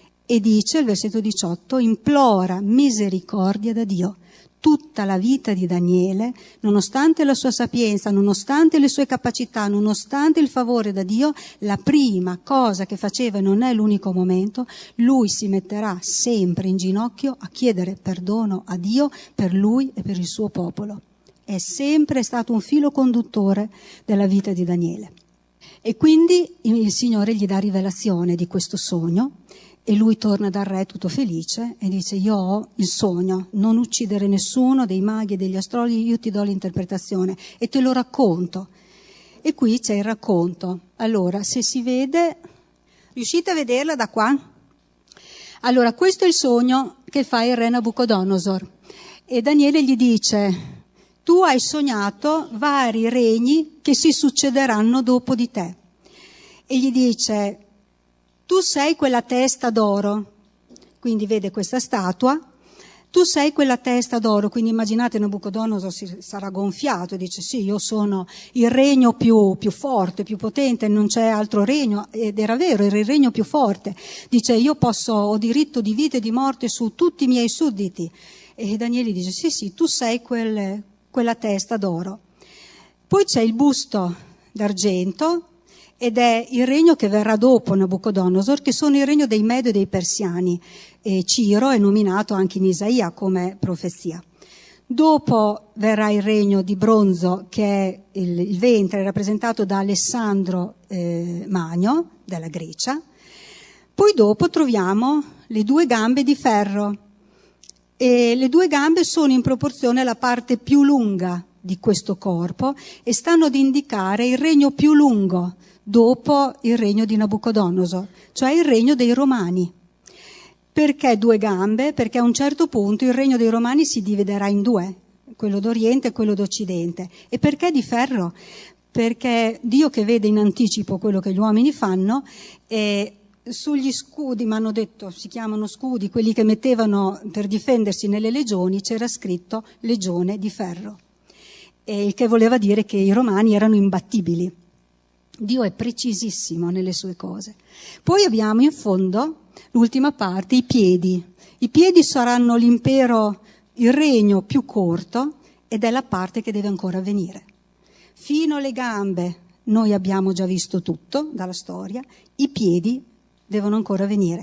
Speaker 3: e dice al versetto diciotto, implora misericordia da Dio. Tutta la vita di Daniele, nonostante la sua sapienza, nonostante le sue capacità, nonostante il favore da Dio, la prima cosa che faceva, e non è l'unico momento, lui si metterà sempre in ginocchio a chiedere perdono a Dio per lui e per il suo popolo. È sempre stato un filo conduttore della vita di Daniele. E quindi il Signore gli dà rivelazione di questo sogno. E lui torna dal re tutto felice e dice: io ho il sogno, non uccidere nessuno dei maghi e degli astrologi, io ti do l'interpretazione e te lo racconto. E qui c'è il racconto. Allora, se si vede, riuscite a vederla da qua? Allora, questo è il sogno che fa il re Nabucodonosor. E Daniele gli dice: tu hai sognato vari regni che si succederanno dopo di te. E gli dice: tu sei quella testa d'oro, quindi vede questa statua, tu sei quella testa d'oro, quindi immaginate Nabucodonosor si sarà gonfiato e dice sì, io sono il regno più, più forte, più potente, non c'è altro regno, ed era vero, era il regno più forte. Dice io posso, ho diritto di vita e di morte su tutti i miei sudditi. E Daniele dice sì sì, tu sei quel, quella testa d'oro. Poi c'è il busto d'argento ed è il regno che verrà dopo Nabucodonosor, che sono il regno dei Medo e dei Persiani. E Ciro è nominato anche in Isaia come profezia. Dopo verrà il regno di bronzo, che è il, il ventre rappresentato da Alessandro eh, Magno della Grecia. Poi dopo troviamo le due gambe di ferro. E le due gambe sono in proporzione alla parte più lunga di questo corpo e stanno ad indicare il regno più lungo dopo il regno di Nabucodonosor, cioè il regno dei Romani. Perché due gambe? Perché a un certo punto il regno dei Romani si dividerà in due, quello d'Oriente e quello d'Occidente. E perché di ferro? Perché Dio, che vede in anticipo quello che gli uomini fanno, e sugli scudi, mi hanno detto, si chiamano scudi, quelli che mettevano per difendersi nelle legioni, c'era scritto legione di ferro, e il che voleva dire che i romani erano imbattibili. Dio è precisissimo nelle sue cose. Poi abbiamo in fondo l'ultima parte, i piedi. I piedi saranno l'impero, il regno più corto, ed è la parte che deve ancora venire. Fino alle gambe noi abbiamo già visto tutto dalla storia, i piedi devono ancora venire.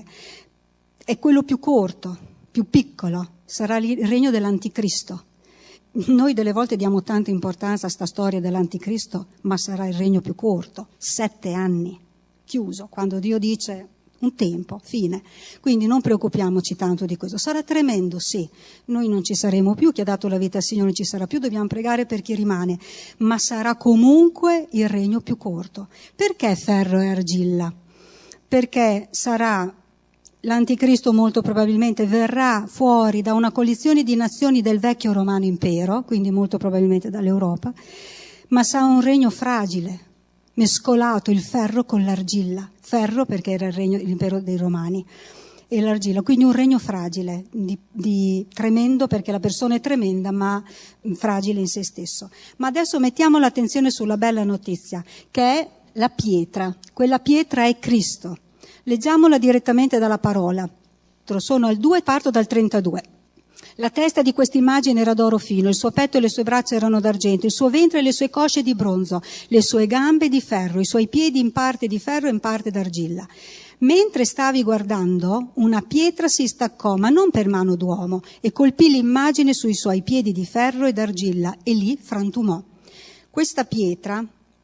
Speaker 3: È quello più corto, più piccolo, sarà il regno dell'anticristo. Noi delle volte diamo tanta importanza a sta storia dell'anticristo, ma sarà il regno più corto, sette anni, chiuso, quando Dio dice un tempo, fine. Quindi non preoccupiamoci tanto di questo. Sarà tremendo, sì, noi non ci saremo più, chi ha dato la vita al Signore non ci sarà più, dobbiamo pregare per chi rimane, ma sarà comunque il regno più corto. Perché ferro e argilla? Perché sarà l'anticristo, molto probabilmente verrà fuori da una coalizione di nazioni del vecchio romano impero, quindi molto probabilmente dall'Europa, ma sarà un regno fragile, mescolato il ferro con l'argilla. Ferro perché era il regno, l'impero dei romani, e l'argilla, quindi un regno fragile, di, di tremendo perché la persona è tremenda, ma fragile in se stesso. Ma adesso mettiamo l'attenzione sulla bella notizia, che è la pietra. Quella pietra è Cristo. Leggiamola direttamente dalla parola. Sono al due, parto dal trentadue. La testa di questa immagine era d'oro fino, il suo petto e le sue braccia erano d'argento, il suo ventre e le sue cosce di bronzo, le sue gambe di ferro, i suoi piedi in parte di ferro e in parte d'argilla. Mentre stavi guardando, una pietra si staccò, ma non per mano d'uomo, e colpì l'immagine sui suoi piedi di ferro e d'argilla, e lì frantumò. Questa pietra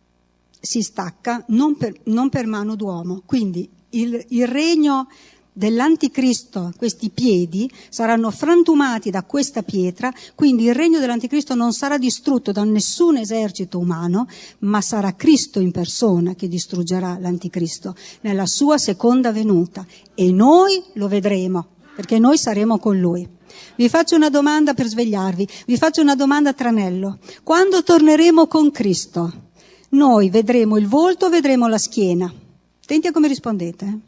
Speaker 3: si stacca non per, non per mano d'uomo, quindi il, il regno dell'anticristo, questi piedi saranno frantumati da questa pietra, quindi il regno dell'anticristo non sarà distrutto da nessun esercito umano, ma sarà Cristo in persona che distruggerà l'anticristo nella sua seconda venuta, e noi lo vedremo, perché noi saremo con lui. Vi faccio una domanda per svegliarvi, vi faccio una domanda a tranello. Quando torneremo con Cristo, noi vedremo il volto o vedremo la schiena? Attenti a come rispondete. Eh?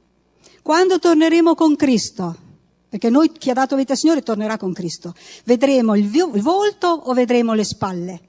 Speaker 3: Quando torneremo con Cristo, perché noi, chi ha dato vita al Signore, tornerà con Cristo, vedremo il, vi- il volto o vedremo le spalle?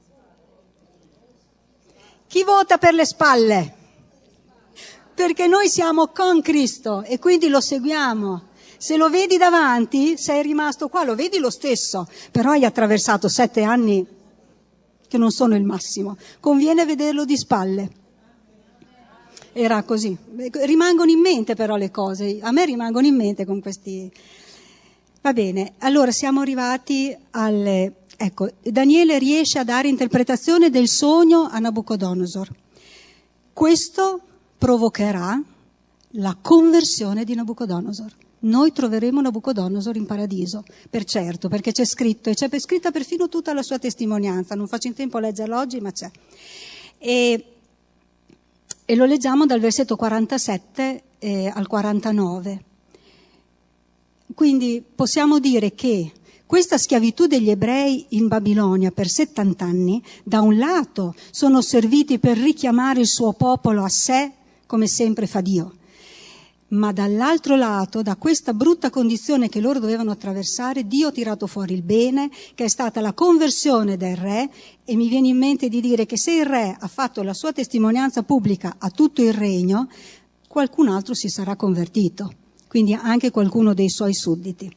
Speaker 3: Chi vota per le spalle? Perché noi siamo con Cristo e quindi lo seguiamo. Se lo vedi davanti, sei rimasto qua, lo vedi lo stesso, però hai attraversato sette anni che non sono il massimo. Conviene vederlo di spalle. Era così. Rimangono in mente però le cose, a me rimangono in mente con questi. Va bene, allora siamo arrivati alle. Ecco, Daniele riesce a dare interpretazione del sogno a Nabucodonosor. Questo provocherà la conversione di Nabucodonosor. Noi troveremo Nabucodonosor in paradiso, per certo, perché c'è scritto, e c'è scritta perfino tutta la sua testimonianza, non faccio in tempo a leggerla oggi, ma c'è. E, e lo leggiamo dal versetto quarantasette eh, al quarantanove. Quindi possiamo dire che questa schiavitù degli ebrei in Babilonia per settanta anni, da un lato sono serviti per richiamare il suo popolo a sé, come sempre fa Dio, Ma dall'altro lato, da questa brutta condizione che loro dovevano attraversare, Dio ha tirato fuori il bene, che è stata la conversione del re, e mi viene in mente di dire che se il re ha fatto la sua testimonianza pubblica a tutto il regno, qualcun altro si sarà convertito, quindi anche qualcuno dei suoi sudditi.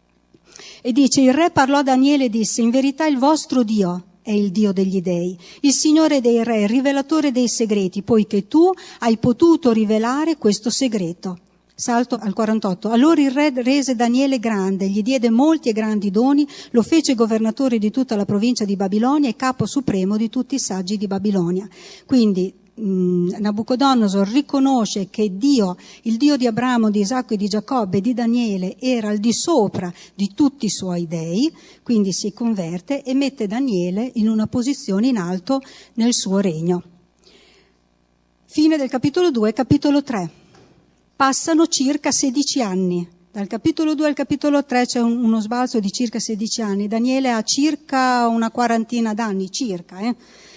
Speaker 3: E dice, il re parlò a Daniele e disse, in verità il vostro Dio è il Dio degli dei, il Signore dei re, il rivelatore dei segreti, poiché tu hai potuto rivelare questo segreto. Salto al quarantotto. Allora il re rese Daniele grande, gli diede molti e grandi doni, lo fece governatore di tutta la provincia di Babilonia e capo supremo di tutti i saggi di Babilonia. Quindi mh, Nabucodonosor riconosce che Dio, il Dio di Abramo, di Isacco e di Giacobbe e di Daniele, era al di sopra di tutti i suoi dei, quindi si converte e mette Daniele in una posizione in alto nel suo regno. Fine del capitolo due, capitolo tre. Passano circa sedici anni. Dal capitolo due al capitolo tre c'è un, uno sbalzo di circa sedici anni. Daniele ha circa una quarantina d'anni, circa. Eh?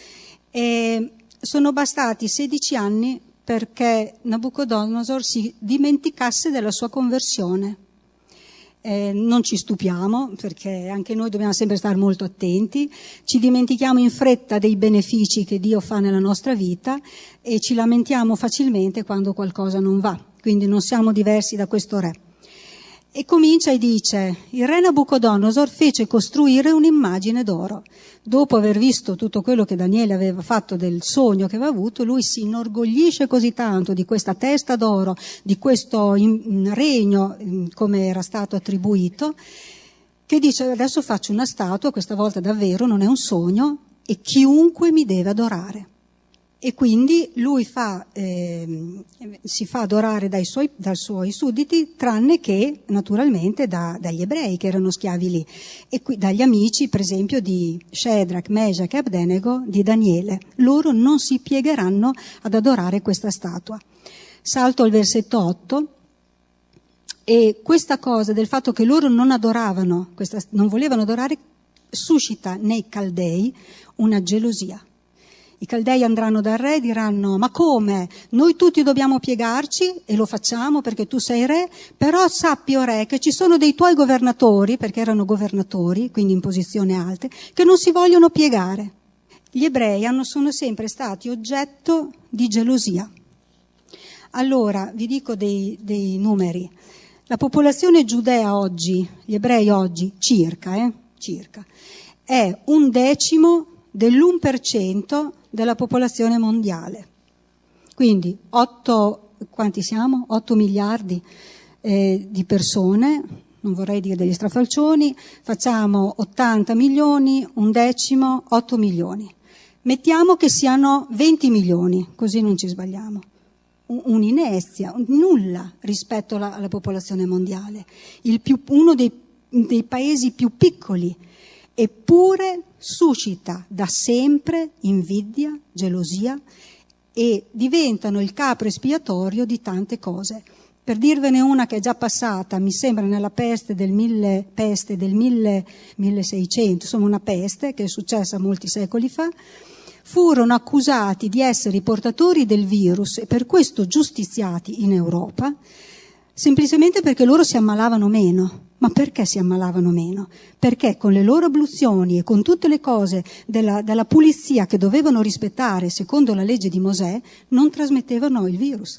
Speaker 3: E sono bastati sedici anni perché Nabucodonosor si dimenticasse della sua conversione. Eh, non ci stupiamo, perché anche noi dobbiamo sempre stare molto attenti, ci dimentichiamo in fretta dei benefici che Dio fa nella nostra vita e ci lamentiamo facilmente quando qualcosa non va, quindi non siamo diversi da questo re. E comincia e dice, il re Nabucodonosor fece costruire un'immagine d'oro. Dopo aver visto tutto quello che Daniele aveva fatto del sogno che aveva avuto, lui si inorgoglisce così tanto di questa testa d'oro, di questo regno come era stato attribuito, che dice adesso faccio una statua, questa volta davvero, non è un sogno, e chiunque mi deve adorare. E quindi lui fa, eh, si fa adorare dai suoi, dai suoi sudditi, tranne che naturalmente da, dagli ebrei che erano schiavi lì, e qui, dagli amici per esempio di Shadrach, Meshach e Abednego, di Daniele. Loro non si piegheranno ad adorare questa statua. Salto al versetto otto, e questa cosa del fatto che loro non adoravano, questa, non volevano adorare, suscita nei Caldei una gelosia. I Caldei andranno dal re e diranno, ma come? Noi tutti dobbiamo piegarci, e lo facciamo perché tu sei re, però sappi, o re, che ci sono dei tuoi governatori, perché erano governatori, quindi in posizione alte, che non si vogliono piegare. Gli ebrei hanno, sono sempre stati oggetto di gelosia. Allora, vi dico dei, dei numeri. La popolazione giudea oggi, gli ebrei oggi, circa, eh, circa, è un decimo dell'uno per cento della popolazione mondiale. Quindi otto, quanti siamo? otto miliardi eh, di persone, non vorrei dire degli strafalcioni, facciamo ottanta milioni, un decimo, otto milioni. Mettiamo che siano venti milioni, così non ci sbagliamo. Un'inezia, nulla rispetto alla, alla popolazione mondiale. Il più, uno dei, dei paesi più piccoli, eppure suscita da sempre invidia, gelosia e diventano il capro espiatorio di tante cose. Per dirvene una che è già passata, mi sembra nella peste del mille, peste del mille, milleseicento, insomma una peste che è successa molti secoli fa, furono accusati di essere i portatori del virus e per questo giustiziati in Europa, semplicemente perché loro si ammalavano meno. Ma perché si ammalavano meno? Perché con le loro abluzioni e con tutte le cose della, della pulizia che dovevano rispettare secondo la legge di Mosè, non trasmettevano il virus,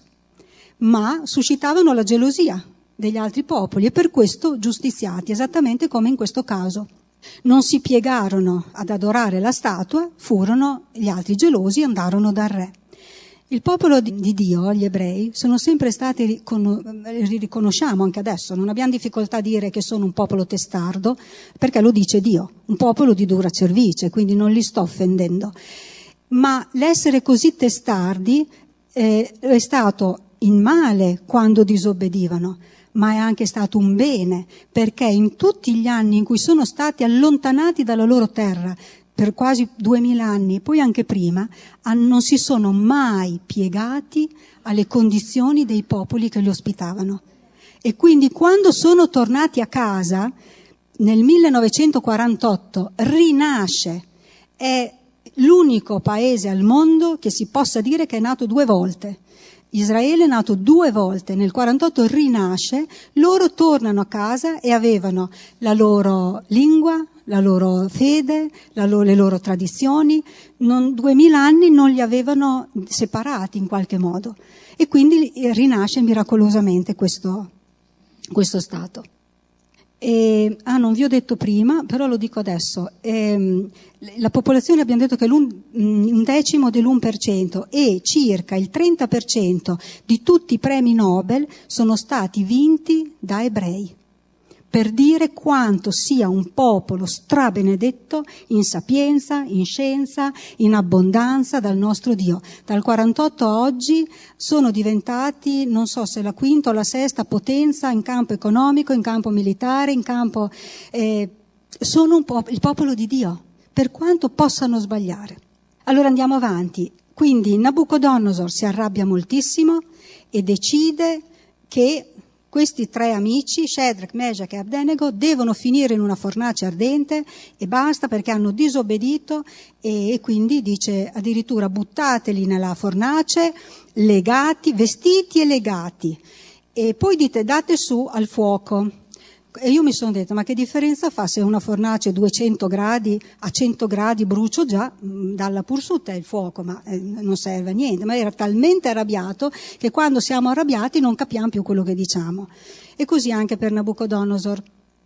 Speaker 3: ma suscitavano la gelosia degli altri popoli e per questo giustiziati, esattamente come in questo caso. Non si piegarono ad adorare la statua, furono gli altri gelosi e andarono dal re. Il popolo di Dio, gli ebrei, sono sempre stati, li riconosciamo anche adesso, non abbiamo difficoltà a dire che sono un popolo testardo, perché lo dice Dio, un popolo di dura cervice, quindi non li sto offendendo. Ma l'essere così testardi eh, è stato in male quando disobbedivano, ma è anche stato un bene, perché in tutti gli anni in cui sono stati allontanati dalla loro terra, per quasi duemila anni, poi anche prima, non si sono mai piegati alle condizioni dei popoli che li ospitavano. E quindi quando sono tornati a casa, nel millenovecentoquarantotto, rinasce, è l'unico paese al mondo che si possa dire che è nato due volte. Israele è nato due volte, nel quarantotto rinasce, loro tornano a casa e avevano la loro lingua, la loro fede, la loro, le loro tradizioni, non, duemila anni non li avevano separati in qualche modo e quindi rinasce miracolosamente questo, questo Stato. E, ah, non vi ho detto prima, però lo dico adesso, ehm, la popolazione abbiamo detto che è l'un, un decimo dell'uno per cento e circa il trenta per cento di tutti i premi Nobel sono stati vinti da ebrei, per dire quanto sia un popolo strabenedetto in sapienza, in scienza, in abbondanza dal nostro Dio. Dal quarantotto a oggi sono diventati, non so se la quinta o la sesta potenza in campo economico, in campo militare, in campo... Eh, sono un po- il popolo di Dio, per quanto possano sbagliare. Allora andiamo avanti. Quindi Nabucodonosor si arrabbia moltissimo e decide che questi tre amici, Shadrach, Meshach e Abednego, devono finire in una fornace ardente e basta perché hanno disobbedito e, e quindi dice addirittura buttateli nella fornace, legati, vestiti e legati. E poi dite date su al fuoco. E io mi sono detto, ma che differenza fa se una fornace duecento gradi, a cento gradi brucio già, dalla pursutta è il fuoco, ma eh, non serve a niente. Ma era talmente arrabbiato che quando siamo arrabbiati non capiamo più quello che diciamo. E così anche per Nabucodonosor.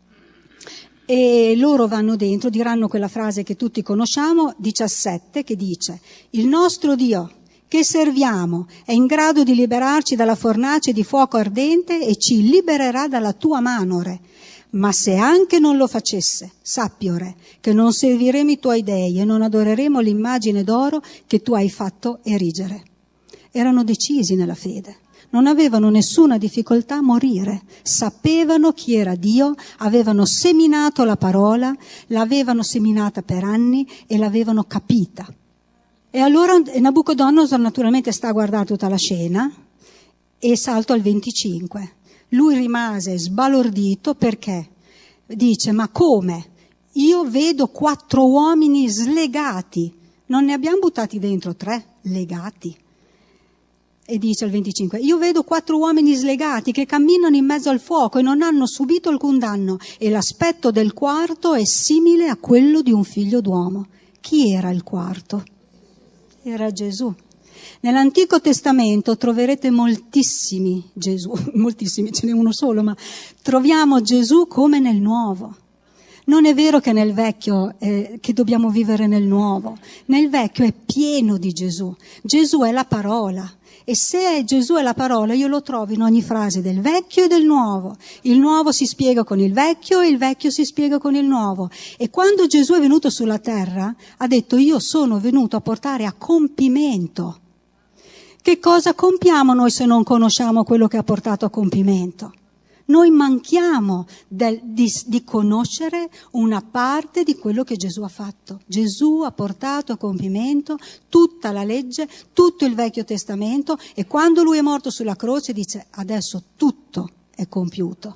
Speaker 3: E loro vanno dentro, diranno quella frase che tutti conosciamo, diciassette, che dice, il nostro Dio che serviamo è in grado di liberarci dalla fornace di fuoco ardente e ci libererà dalla tua mano, Re. Ma se anche non lo facesse, sappi, o Re, che non serviremo i tuoi dei e non adoreremo l'immagine d'oro che tu hai fatto erigere. Erano decisi nella fede, non avevano nessuna difficoltà a morire, sapevano chi era Dio, avevano seminato la parola, l'avevano seminata per anni e l'avevano capita. E allora Nabucodonosor naturalmente sta a guardare tutta la scena e salto al venticinque. Lui rimase sbalordito perché dice, ma come? Io vedo quattro uomini slegati, non ne abbiamo buttati dentro tre, legati. E dice al venticinque, io vedo quattro uomini slegati che camminano in mezzo al fuoco e non hanno subito alcun danno e l'aspetto del quarto è simile a quello di un figlio d'uomo. Chi era il quarto? Era Gesù. Nell'Antico Testamento troverete moltissimi Gesù, moltissimi, ce n'è uno solo, ma troviamo Gesù come nel Nuovo. Non è vero che nel Vecchio, eh, che dobbiamo vivere nel Nuovo. Nel Vecchio è pieno di Gesù. Gesù è la parola. E se Gesù è la parola, io lo trovo in ogni frase del Vecchio e del Nuovo. Il Nuovo si spiega con il Vecchio e il Vecchio si spiega con il Nuovo. E quando Gesù è venuto sulla terra, ha detto, io sono venuto a portare a compimento. Che cosa compiamo noi se non conosciamo quello che ha portato a compimento? Noi manchiamo del, di, di conoscere una parte di quello che Gesù ha fatto. Gesù ha portato a compimento tutta la legge, tutto il Vecchio Testamento e quando lui è morto sulla croce dice adesso tutto è compiuto.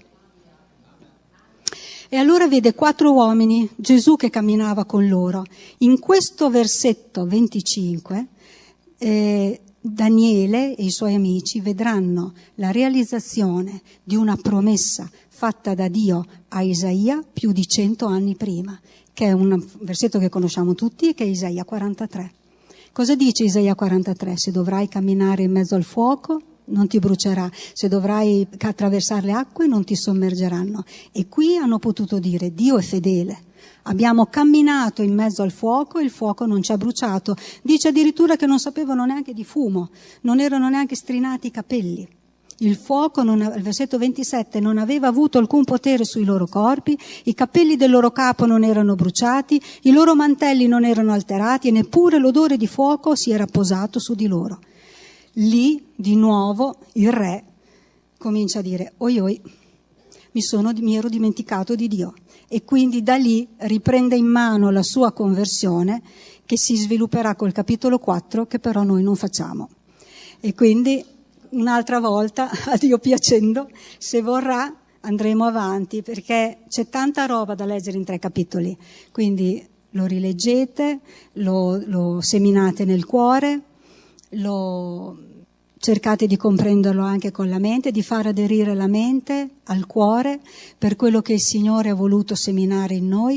Speaker 3: E allora vede quattro uomini, Gesù che camminava con loro. In questo versetto venticinque eh, Daniele e i suoi amici vedranno la realizzazione di una promessa fatta da Dio a Isaia più di cento anni prima, che è un versetto che conosciamo tutti e che è Isaia quarantatré. Cosa dice Isaia quarantatré? Se dovrai camminare in mezzo al fuoco non ti brucerà, se dovrai attraversare le acque non ti sommergeranno. E qui hanno potuto dire Dio è fedele. Abbiamo camminato in mezzo al fuoco e il fuoco non ci ha bruciato. Dice addirittura che non sapevano neanche di fumo, non erano neanche strinati i capelli. Il fuoco, non, il versetto ventisette, non aveva avuto alcun potere sui loro corpi, i capelli del loro capo non erano bruciati, i loro mantelli non erano alterati e neppure l'odore di fuoco si era posato su di loro. Lì, di nuovo, il re comincia a dire, oi oi, mi, sono, mi ero dimenticato di Dio. E quindi da lì riprende in mano la sua conversione che si svilupperà col capitolo quattro che però noi non facciamo. E quindi un'altra volta, a Dio piacendo, se vorrà andremo avanti perché c'è tanta roba da leggere in tre capitoli. Quindi lo rileggete, lo, lo seminate nel cuore, lo... cercate di comprenderlo anche con la mente, di far aderire la mente al cuore per quello che il Signore ha voluto seminare in noi.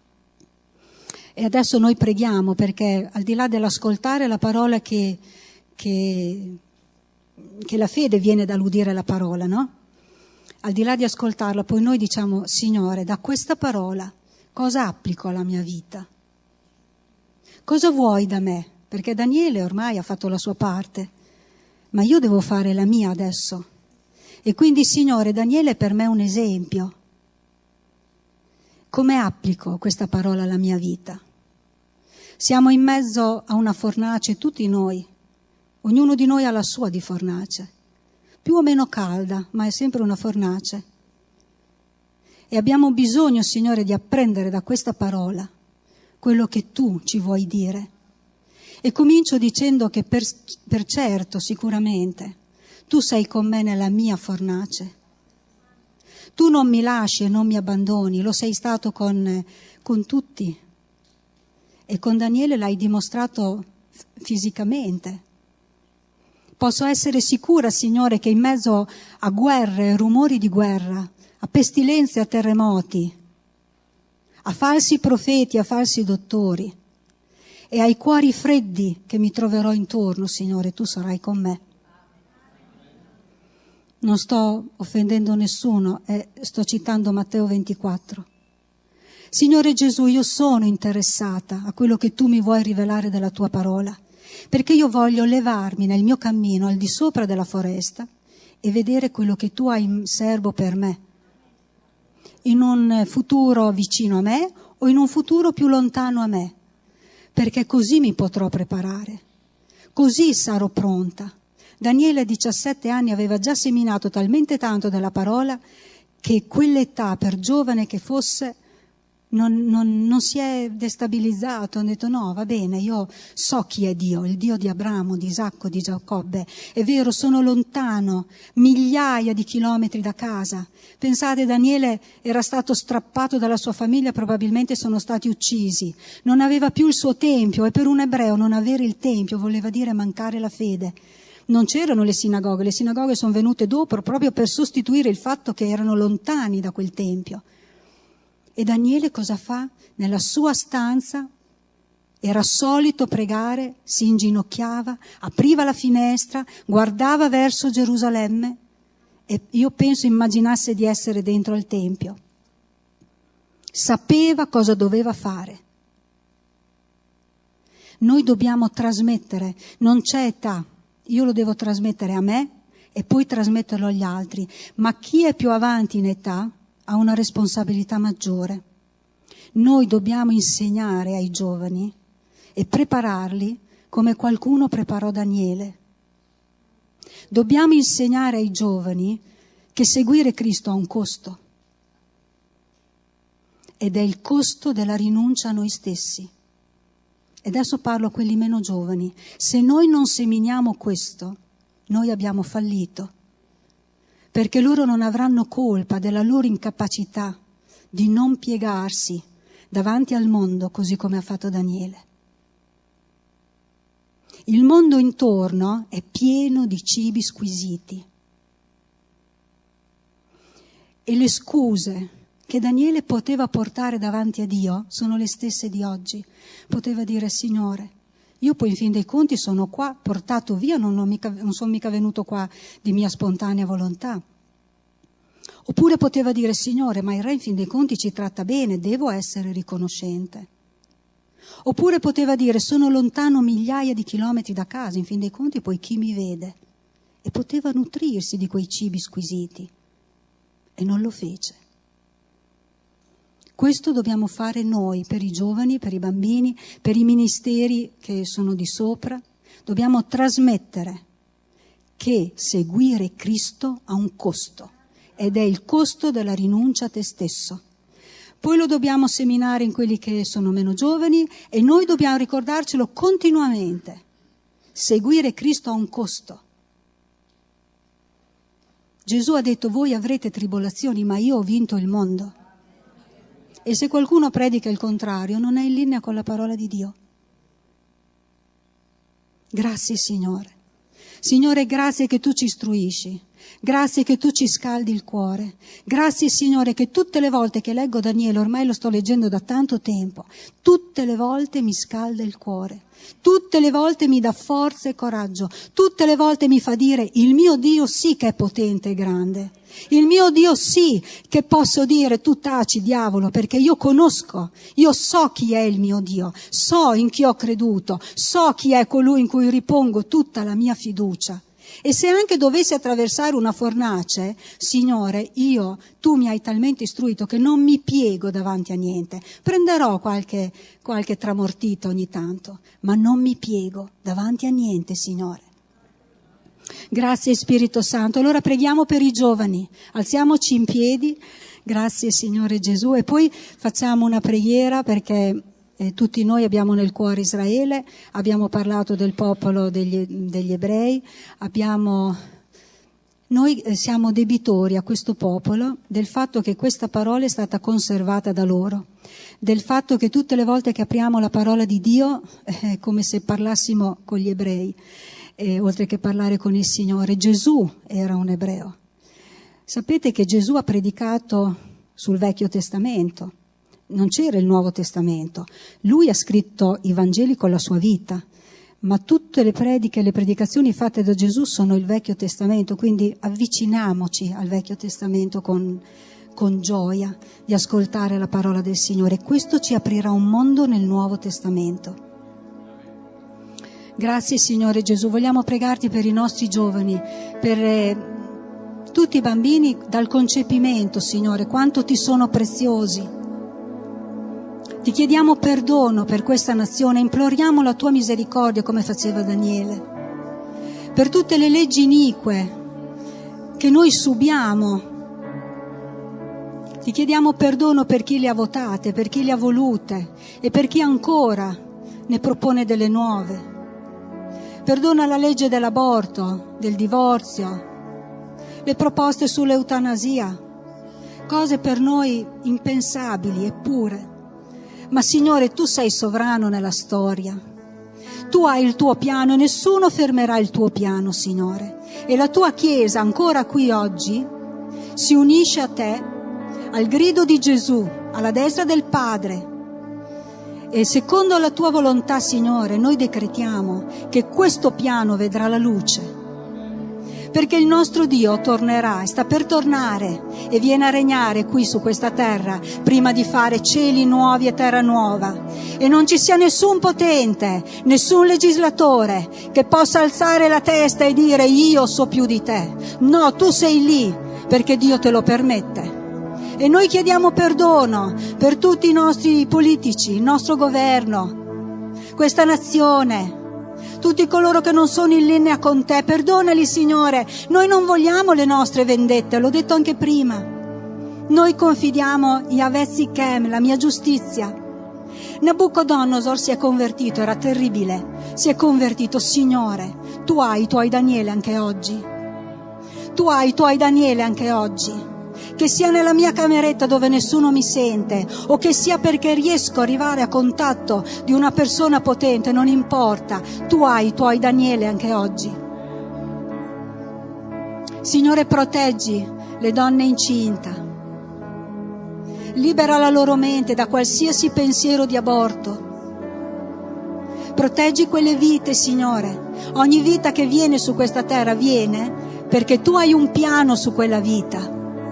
Speaker 3: E adesso noi preghiamo perché al di là dell'ascoltare la parola che, che, che la fede viene dall'udire la parola, no? Al di là di ascoltarla, poi noi diciamo: Signore, da questa parola cosa applico alla mia vita? Cosa vuoi da me? Perché Daniele ormai ha fatto la sua parte, ma io devo fare la mia adesso. E quindi, Signore, Daniele è per me un esempio. Come applico questa parola alla mia vita? Siamo in mezzo a una fornace, tutti noi. Ognuno di noi ha la sua di fornace, più o meno calda, ma è sempre una fornace. E abbiamo bisogno, Signore, di apprendere da questa parola quello che Tu ci vuoi dire. E comincio dicendo che per, per certo, sicuramente, Tu sei con me nella mia fornace. Tu non mi lasci e non mi abbandoni, lo sei stato con, con tutti. E con Daniele l'hai dimostrato fisicamente. Posso essere sicura, Signore, che in mezzo a guerre, rumori di guerra, a pestilenze, a terremoti, a falsi profeti, a falsi dottori, e ai cuori freddi che mi troverò intorno, Signore, Tu sarai con me. Non sto offendendo nessuno, eh, sto citando Matteo ventiquattro. Signore Gesù, io sono interessata a quello che Tu mi vuoi rivelare della Tua parola, perché io voglio levarmi nel mio cammino al di sopra della foresta e vedere quello che Tu hai in serbo per me, in un futuro vicino a me o in un futuro più lontano a me. Perché così mi potrò preparare, così sarò pronta. Daniele a diciassette anni aveva già seminato talmente tanto della parola che quell'età, per giovane che fosse, non, non, non si è destabilizzato, ha detto no, va bene, io so chi è Dio, il Dio di Abramo, di Isacco, di Giacobbe. È vero, sono lontano, migliaia di chilometri da casa. Pensate, Daniele era stato strappato dalla sua famiglia, probabilmente sono stati uccisi. Non aveva più il suo tempio e per un ebreo non avere il tempio voleva dire mancare la fede. Non c'erano le sinagoghe, le sinagoghe sono venute dopo proprio per sostituire il fatto che erano lontani da quel tempio. E Daniele cosa fa? Nella sua stanza era solito pregare, si inginocchiava, apriva la finestra, guardava verso Gerusalemme e io penso immaginasse di essere dentro al Tempio. Sapeva cosa doveva fare. Noi dobbiamo trasmettere, non c'è età, io lo devo trasmettere a me e poi trasmetterlo agli altri, ma chi è più avanti in età ha una responsabilità maggiore. Noi dobbiamo insegnare ai giovani e prepararli come qualcuno preparò Daniele. Dobbiamo insegnare ai giovani che seguire Cristo ha un costo ed è il costo della rinuncia a noi stessi. E adesso parlo a quelli meno giovani. Se noi non seminiamo questo, noi abbiamo fallito. Perché loro non avranno colpa della loro incapacità di non piegarsi davanti al mondo così come ha fatto Daniele. Il mondo intorno è pieno di cibi squisiti e le scuse che Daniele poteva portare davanti a Dio sono le stesse di oggi. Poteva dire: Signore, io poi in fin dei conti sono qua, portato via, non, non, mica, non sono mica venuto qua di mia spontanea volontà. Oppure poteva dire: Signore, ma il Re in fin dei conti ci tratta bene, devo essere riconoscente. Oppure poteva dire: sono lontano migliaia di chilometri da casa, in fin dei conti poi chi mi vede? E poteva nutrirsi di quei cibi squisiti. E non lo fece. Questo dobbiamo fare noi per i giovani, per i bambini, per i ministeri che sono di sopra. Dobbiamo trasmettere che seguire Cristo ha un costo ed è il costo della rinuncia a te stesso. Poi lo dobbiamo seminare in quelli che sono meno giovani e noi dobbiamo ricordarcelo continuamente. Seguire Cristo ha un costo. Gesù ha detto: voi avrete tribolazioni, ma io ho vinto il mondo. E se qualcuno predica il contrario, non è in linea con la parola di Dio. Grazie, Signore. Signore, grazie che tu ci istruisci. Grazie che tu ci scaldi il cuore. Grazie, Signore, che tutte le volte che leggo Daniele, ormai lo sto leggendo da tanto tempo, tutte le volte mi scalda il cuore. Tutte le volte mi dà forza e coraggio. Tutte le volte mi fa dire: il mio Dio sì che è potente e grande. Il mio Dio sì che posso dire: tu taci, diavolo, perché io conosco, io so chi è il mio Dio, so in chi ho creduto, so chi è colui in cui ripongo tutta la mia fiducia. E se anche dovessi attraversare una fornace, Signore, io, tu mi hai talmente istruito che non mi piego davanti a niente. Prenderò qualche, qualche tramortita ogni tanto, ma non mi piego davanti a niente, Signore. Grazie Spirito Santo. Allora preghiamo per i giovani, alziamoci in piedi, grazie Signore Gesù, e poi facciamo una preghiera perché eh, tutti noi abbiamo nel cuore Israele, abbiamo parlato del popolo degli, degli ebrei, abbiamo, noi eh, siamo debitori a questo popolo del fatto che questa parola è stata conservata da loro, del fatto che tutte le volte che apriamo la parola di Dio è eh, come se parlassimo con gli ebrei. E oltre che parlare con il Signore. Gesù era un ebreo. Sapete che Gesù ha predicato sul Vecchio Testamento, non c'era il Nuovo Testamento. Lui ha scritto i Vangeli con la sua vita, ma tutte le prediche e le predicazioni fatte da Gesù sono il Vecchio Testamento, quindi avviciniamoci al Vecchio Testamento con, con gioia di ascoltare la parola del Signore. Questo ci aprirà un mondo nel Nuovo Testamento. Grazie Signore Gesù, vogliamo pregarti per i nostri giovani, per eh, tutti i bambini dal concepimento, Signore, quanto ti sono preziosi. Ti chiediamo perdono per questa nazione, imploriamo la tua misericordia come faceva Daniele. Per tutte le leggi inique che noi subiamo, ti chiediamo perdono per chi le ha votate, per chi le ha volute e per chi ancora ne propone delle nuove. Perdona la legge dell'aborto, del divorzio, le proposte sull'eutanasia, cose per noi impensabili eppure. Ma Signore, tu sei sovrano nella storia. Tu hai il tuo piano e nessuno fermerà il tuo piano, Signore. E la tua Chiesa, ancora qui oggi, si unisce a te, al grido di Gesù, alla destra del Padre. E secondo la tua volontà, Signore, noi decretiamo che questo piano vedrà la luce, perché il nostro Dio tornerà, sta per tornare e viene a regnare qui su questa terra prima di fare cieli nuovi e terra nuova, e non ci sia nessun potente, nessun legislatore che possa alzare la testa e dire: io so più di te. No, tu sei lì perché Dio te lo permette. E noi chiediamo perdono per tutti i nostri politici, il nostro governo, questa nazione, tutti coloro che non sono in linea con te. Perdonali, Signore. Noi non vogliamo le nostre vendette, l'ho detto anche prima. Noi confidiamo in Yahweh Sikhem, la mia giustizia. Nabucodonosor si è convertito, era terribile, si è convertito. Signore, tu hai i tuoi Daniele anche oggi. Tu hai i tuoi Daniele anche oggi. Che sia nella mia cameretta dove nessuno mi sente, o che sia perché riesco ad arrivare a contatto di una persona potente, non importa, tu hai i tuoi Daniele anche oggi. Signore, proteggi le donne incinta, libera la loro mente da qualsiasi pensiero di aborto, proteggi quelle vite, Signore. Ogni vita che viene su questa terra viene perché tu hai un piano su quella vita.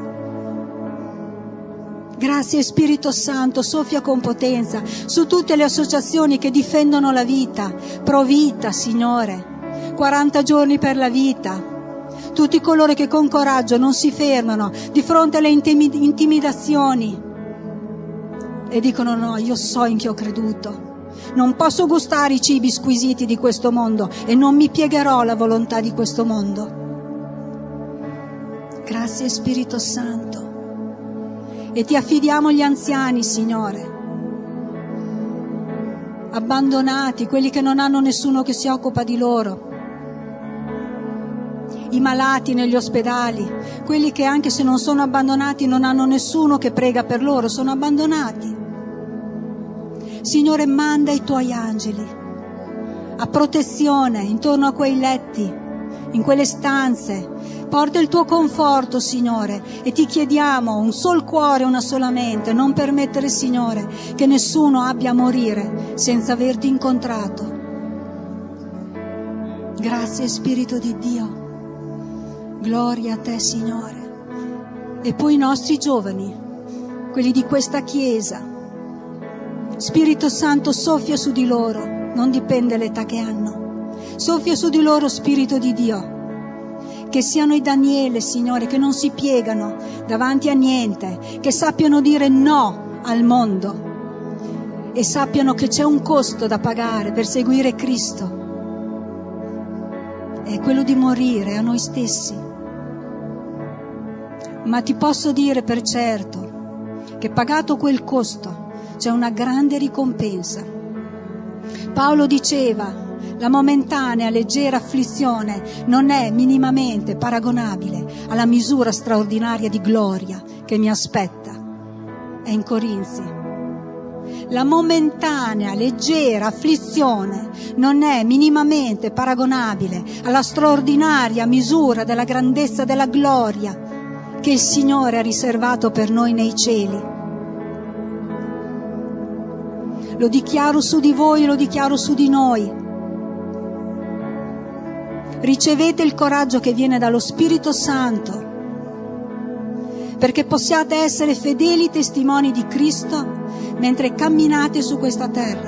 Speaker 3: Grazie Spirito Santo, soffia con potenza su tutte le associazioni che difendono la vita, Pro Vita, Signore, quaranta giorni per la vita, tutti coloro che con coraggio non si fermano di fronte alle intimidazioni e dicono: no, io so in chi ho creduto, non posso gustare i cibi squisiti di questo mondo e non mi piegherò alla volontà di questo mondo. Grazie Spirito Santo. E ti affidiamo gli anziani, Signore, abbandonati, quelli che non hanno nessuno che si occupa di loro, i malati negli ospedali, quelli che anche se non sono abbandonati non hanno nessuno che prega per loro, sono abbandonati. Signore, manda i tuoi angeli a protezione intorno a quei letti in quelle stanze. Porta il tuo conforto, Signore, e ti chiediamo un sol cuore, una sola mente, non permettere, Signore, che nessuno abbia a morire senza averti incontrato. Grazie, Spirito di Dio. Gloria a te, Signore. E poi i nostri giovani, quelli di questa Chiesa. Spirito Santo, soffia su di loro, non dipende l'età che hanno. Soffia su di loro, Spirito di Dio. Che siano i Daniele, Signore, che non si piegano davanti a niente, che sappiano dire no al mondo e sappiano che c'è un costo da pagare per seguire Cristo. È quello di morire a noi stessi. Ma ti posso dire per certo che pagato quel costo c'è una grande ricompensa. Paolo diceva: la momentanea leggera afflizione non è minimamente paragonabile alla misura straordinaria di gloria che mi aspetta. È in Corinzi. La momentanea leggera afflizione non è minimamente paragonabile alla straordinaria misura della grandezza della gloria che il Signore ha riservato per noi nei cieli. Lo dichiaro su di voi e lo dichiaro su di noi. Ricevete il coraggio che viene dallo Spirito Santo, perché possiate essere fedeli testimoni di Cristo mentre camminate su questa terra.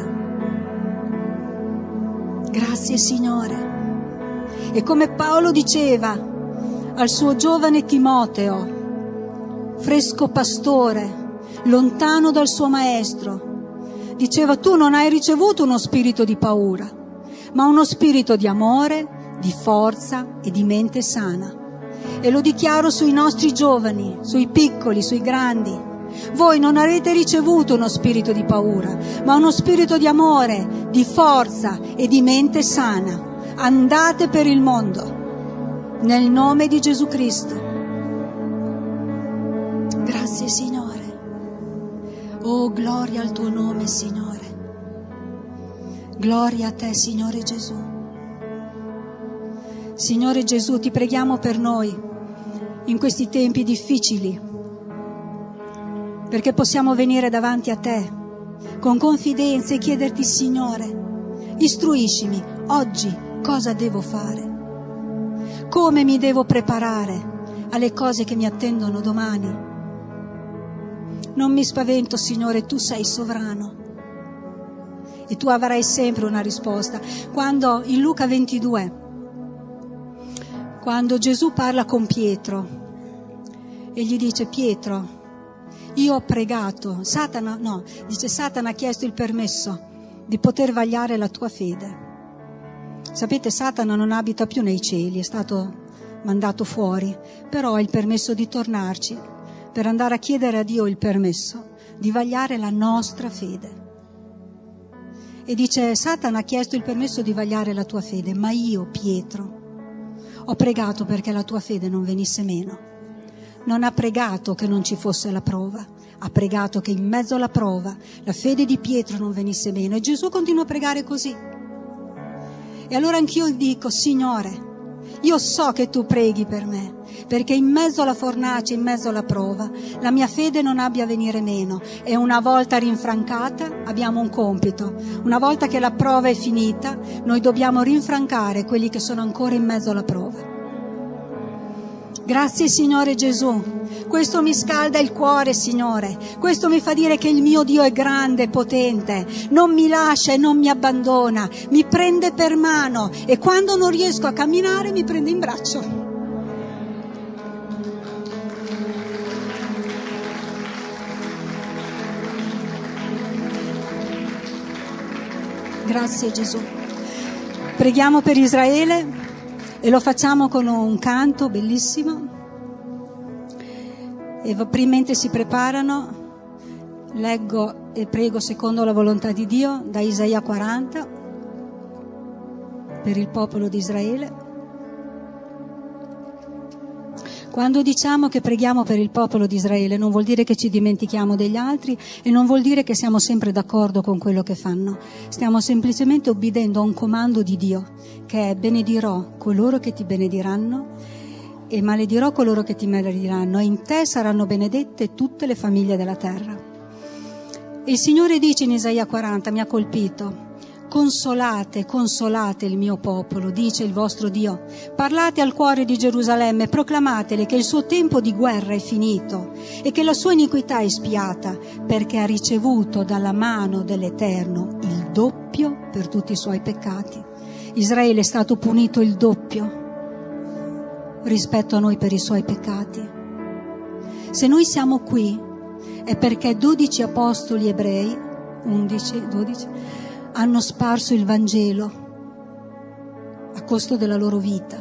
Speaker 3: Grazie, Signore. E come Paolo diceva al suo giovane Timoteo, fresco pastore, lontano dal suo maestro, diceva: tu non hai ricevuto uno spirito di paura, ma uno spirito di amore, di forza e di mente sana. E lo dichiaro sui nostri giovani, sui piccoli, sui grandi. Voi non avete ricevuto uno spirito di paura, ma uno spirito di amore, di forza e di mente sana. Andate per il mondo nel nome di Gesù Cristo. Grazie, Signore. Oh, gloria al tuo nome, Signore. Gloria a te, Signore Gesù. Signore Gesù, ti preghiamo per noi in questi tempi difficili, perché possiamo venire davanti a te con confidenza e chiederti: Signore, istruiscimi oggi cosa devo fare, come mi devo preparare alle cose che mi attendono domani. Non mi spavento, Signore, tu sei sovrano e tu avrai sempre una risposta. Quando in Luca ventidue, quando Gesù parla con Pietro e gli dice: Pietro, io ho pregato, Satana, no, dice Satana ha chiesto il permesso di poter vagliare la tua fede. Sapete, Satana non abita più nei cieli, è stato mandato fuori, però ha il permesso di tornarci per andare a chiedere a Dio il permesso di vagliare la nostra fede. E dice: Satana ha chiesto il permesso di vagliare la tua fede, ma io, Pietro, ho pregato perché la tua fede non venisse meno. Non ha pregato che non ci fosse la prova, ha pregato che in mezzo alla prova la fede di Pietro non venisse meno. E Gesù continua a pregare così. E allora anch'io dico: Signore, io so che tu preghi per me, perché in mezzo alla fornace, in mezzo alla prova, la mia fede non abbia a venire meno. E una volta rinfrancata abbiamo un compito. Una volta che la prova è finita, noi dobbiamo rinfrancare quelli che sono ancora in mezzo alla prova. Grazie, Signore Gesù. Questo mi scalda il cuore, Signore. Questo mi fa dire che il mio Dio è grande e potente. Non mi lascia e non mi abbandona. Mi prende per mano e quando non riesco a camminare mi prende in braccio. Grazie, Gesù. Preghiamo per Israele. E lo facciamo con un canto bellissimo. E mentre si preparano, leggo e prego secondo la volontà di Dio da Isaia quaranta per il popolo di Israele. Quando diciamo che preghiamo per il popolo di Israele non vuol dire che ci dimentichiamo degli altri e non vuol dire che siamo sempre d'accordo con quello che fanno. Stiamo semplicemente obbedendo a un comando di Dio, che è: benedirò coloro che ti benediranno e maledirò coloro che ti malediranno, e in te saranno benedette tutte le famiglie della terra. E il Signore dice in Isaia quaranta, mi ha colpito: consolate, consolate il mio popolo, dice il vostro Dio. Parlate al cuore di Gerusalemme, proclamatele che il suo tempo di guerra è finito e che la sua iniquità è espiata, perché ha ricevuto dalla mano dell'Eterno il doppio per tutti i suoi peccati. Israele è stato punito il doppio rispetto a noi per i suoi peccati. Se noi siamo qui è perché dodici apostoli ebrei, undici, dodici, hanno sparso il Vangelo a costo della loro vita.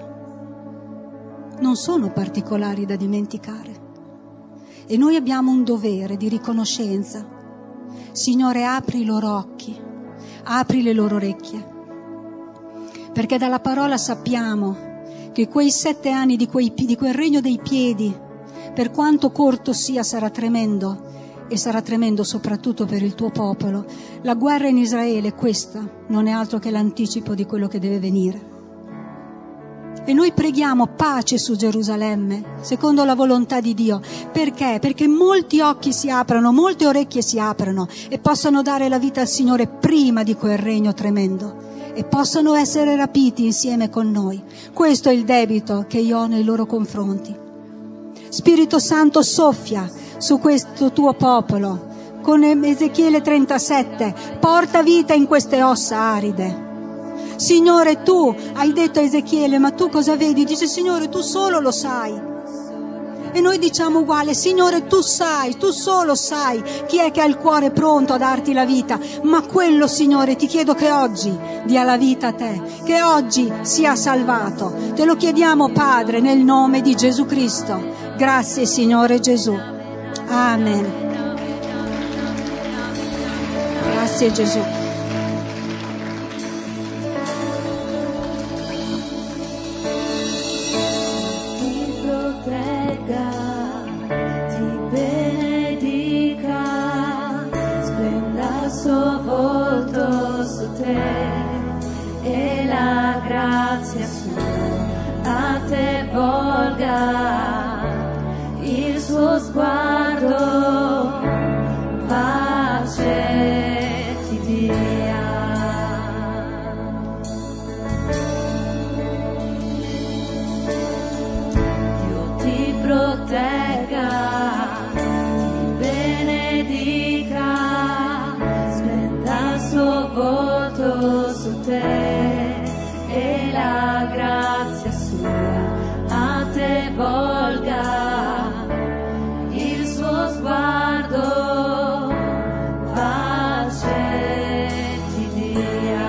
Speaker 3: Non sono particolari da dimenticare. E noi abbiamo un dovere di riconoscenza. Signore, apri i loro occhi, apri le loro orecchie, perché dalla parola sappiamo che quei sette anni di, quei, di quel regno dei piedi, per quanto corto sia, sarà tremendo. E sarà tremendo soprattutto per il tuo popolo. La guerra in Israele, questa, non è altro che l'anticipo di quello che deve venire. E noi preghiamo pace su Gerusalemme, secondo la volontà di Dio. Perché? Perché molti occhi si aprono, molte orecchie si aprono e possano dare la vita al Signore prima di quel regno tremendo e possano essere rapiti insieme con noi. Questo è il debito che io ho nei loro confronti. Spirito Santo, soffia su questo tuo popolo con Ezechiele trentasette, porta vita in queste ossa aride. Signore, tu hai detto a Ezechiele, ma tu cosa vedi? Dice: Signore, tu solo lo sai. E noi diciamo uguale: Signore, tu sai, tu solo sai chi è che ha il cuore pronto a darti la vita. Ma quello, Signore, ti chiedo che oggi dia la vita a te, che oggi sia salvato. Te lo chiediamo, Padre, nel nome di Gesù Cristo. Grazie, Signore Gesù. Amen. Grazie, Gesù.
Speaker 1: E la grazia sua a te volga, il suo sguardo pace ti dia. Dio ti protegga, ti benedica, splenda il suo volto su te e la grazia sua a te volga, il suo sguardo pace ti dia.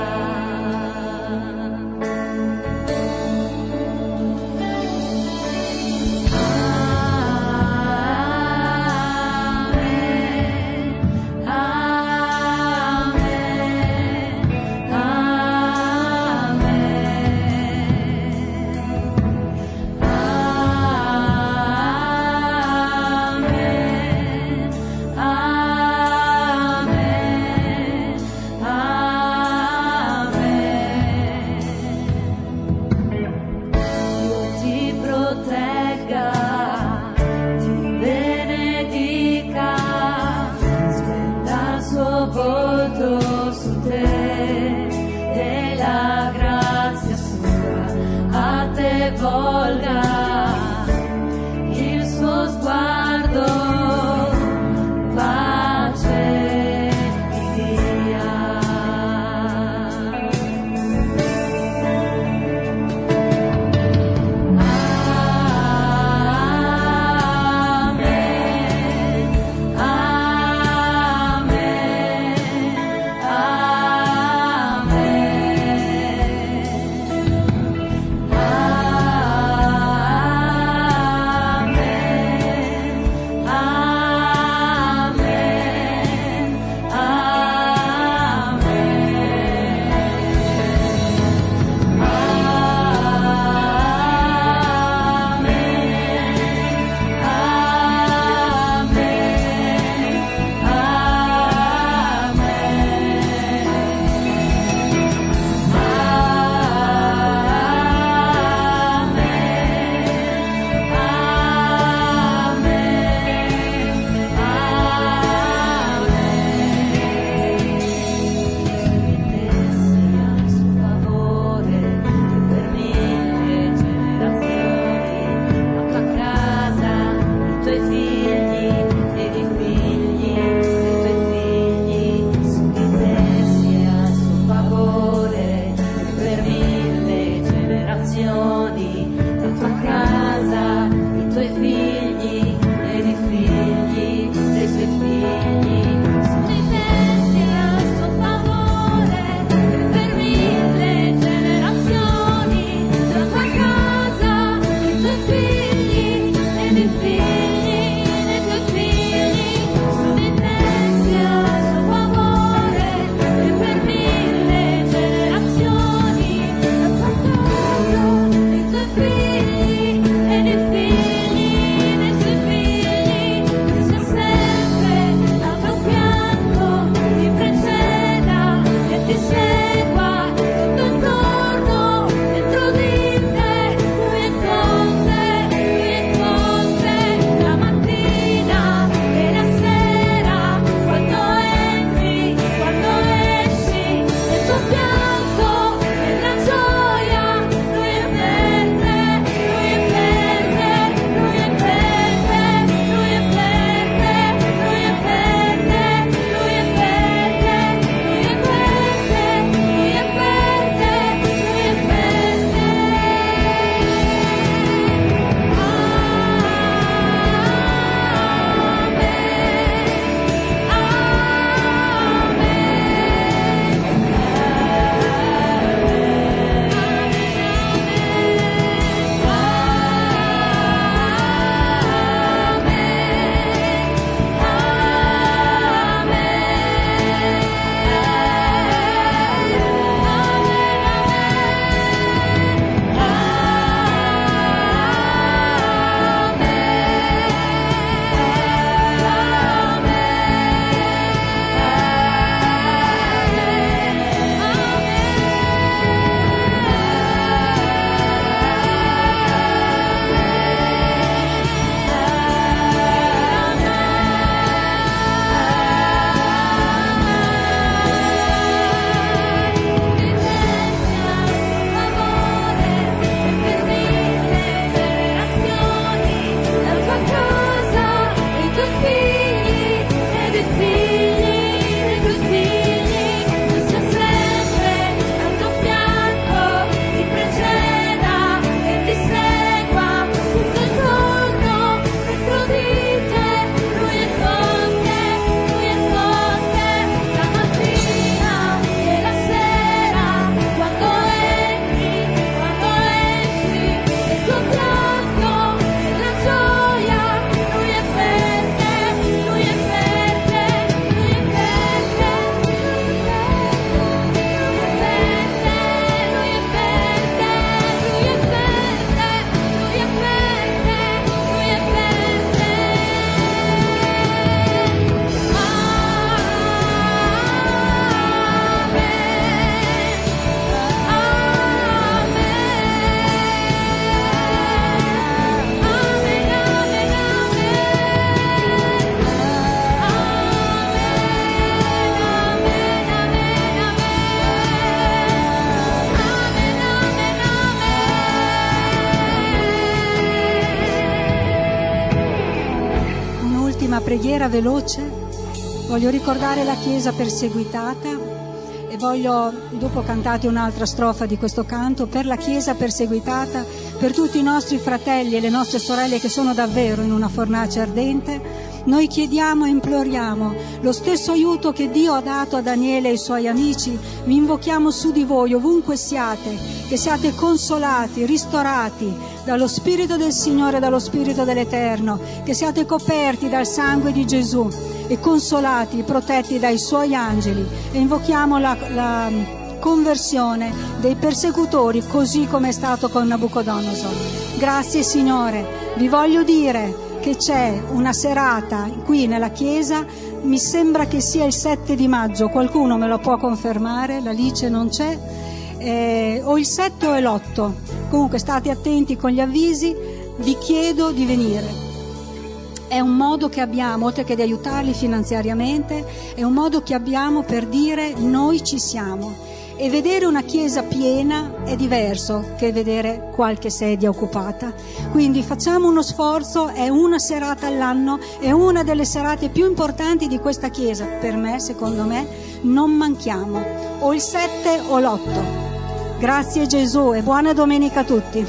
Speaker 3: preghiera veloce. Voglio ricordare la Chiesa perseguitata e voglio dopo cantate un'altra strofa di questo canto per la Chiesa perseguitata, per tutti i nostri fratelli e le nostre sorelle che sono davvero in una fornace ardente. Noi chiediamo e imploriamo lo stesso aiuto che Dio ha dato a Daniele e ai suoi amici. Vi invochiamo su di voi ovunque siate, che siate consolati, ristorati dallo Spirito del Signore e dallo Spirito dell'Eterno, che siate coperti dal sangue di Gesù e consolati, protetti dai suoi angeli, e invochiamo la, la conversione dei persecutori, così come è stato con Nabucodonosor. Grazie Signore. Vi voglio dire che c'è una serata qui nella chiesa, mi sembra che sia il sette di maggio, qualcuno me lo può confermare? L'Alice non c'è, eh, o il sette o l'otto, comunque state attenti con gli avvisi, vi chiedo di venire. È un modo che abbiamo, oltre che di aiutarli finanziariamente, è un modo che abbiamo per dire noi ci siamo. E vedere una chiesa piena è diverso che vedere qualche sedia occupata. Quindi facciamo uno sforzo, è una serata all'anno, è una delle serate più importanti di questa chiesa. Per me, secondo me, non manchiamo. O il sette o l'otto. Grazie Gesù e buona domenica a tutti.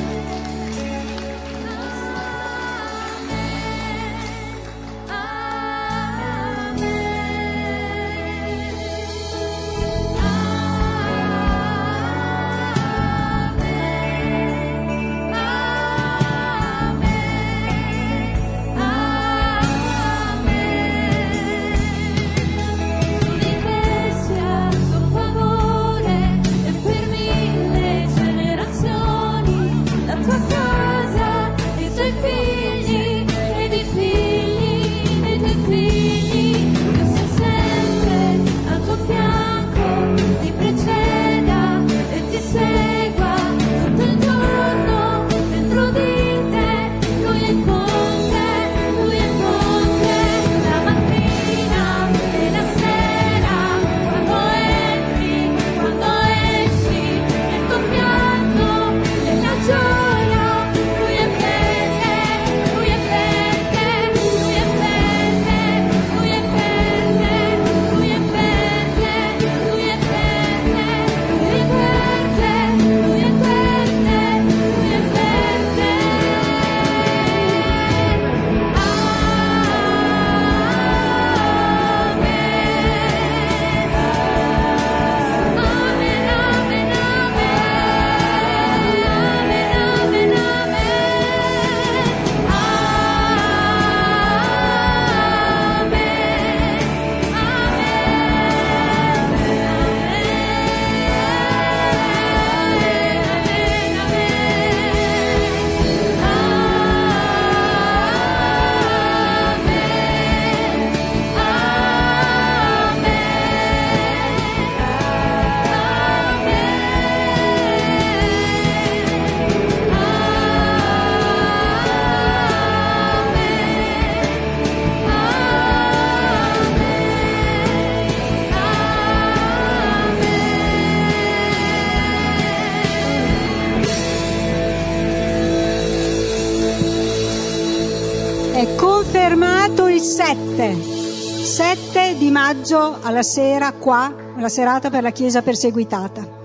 Speaker 3: Confermato il sette di maggio alla sera qua, la serata per la Chiesa perseguitata.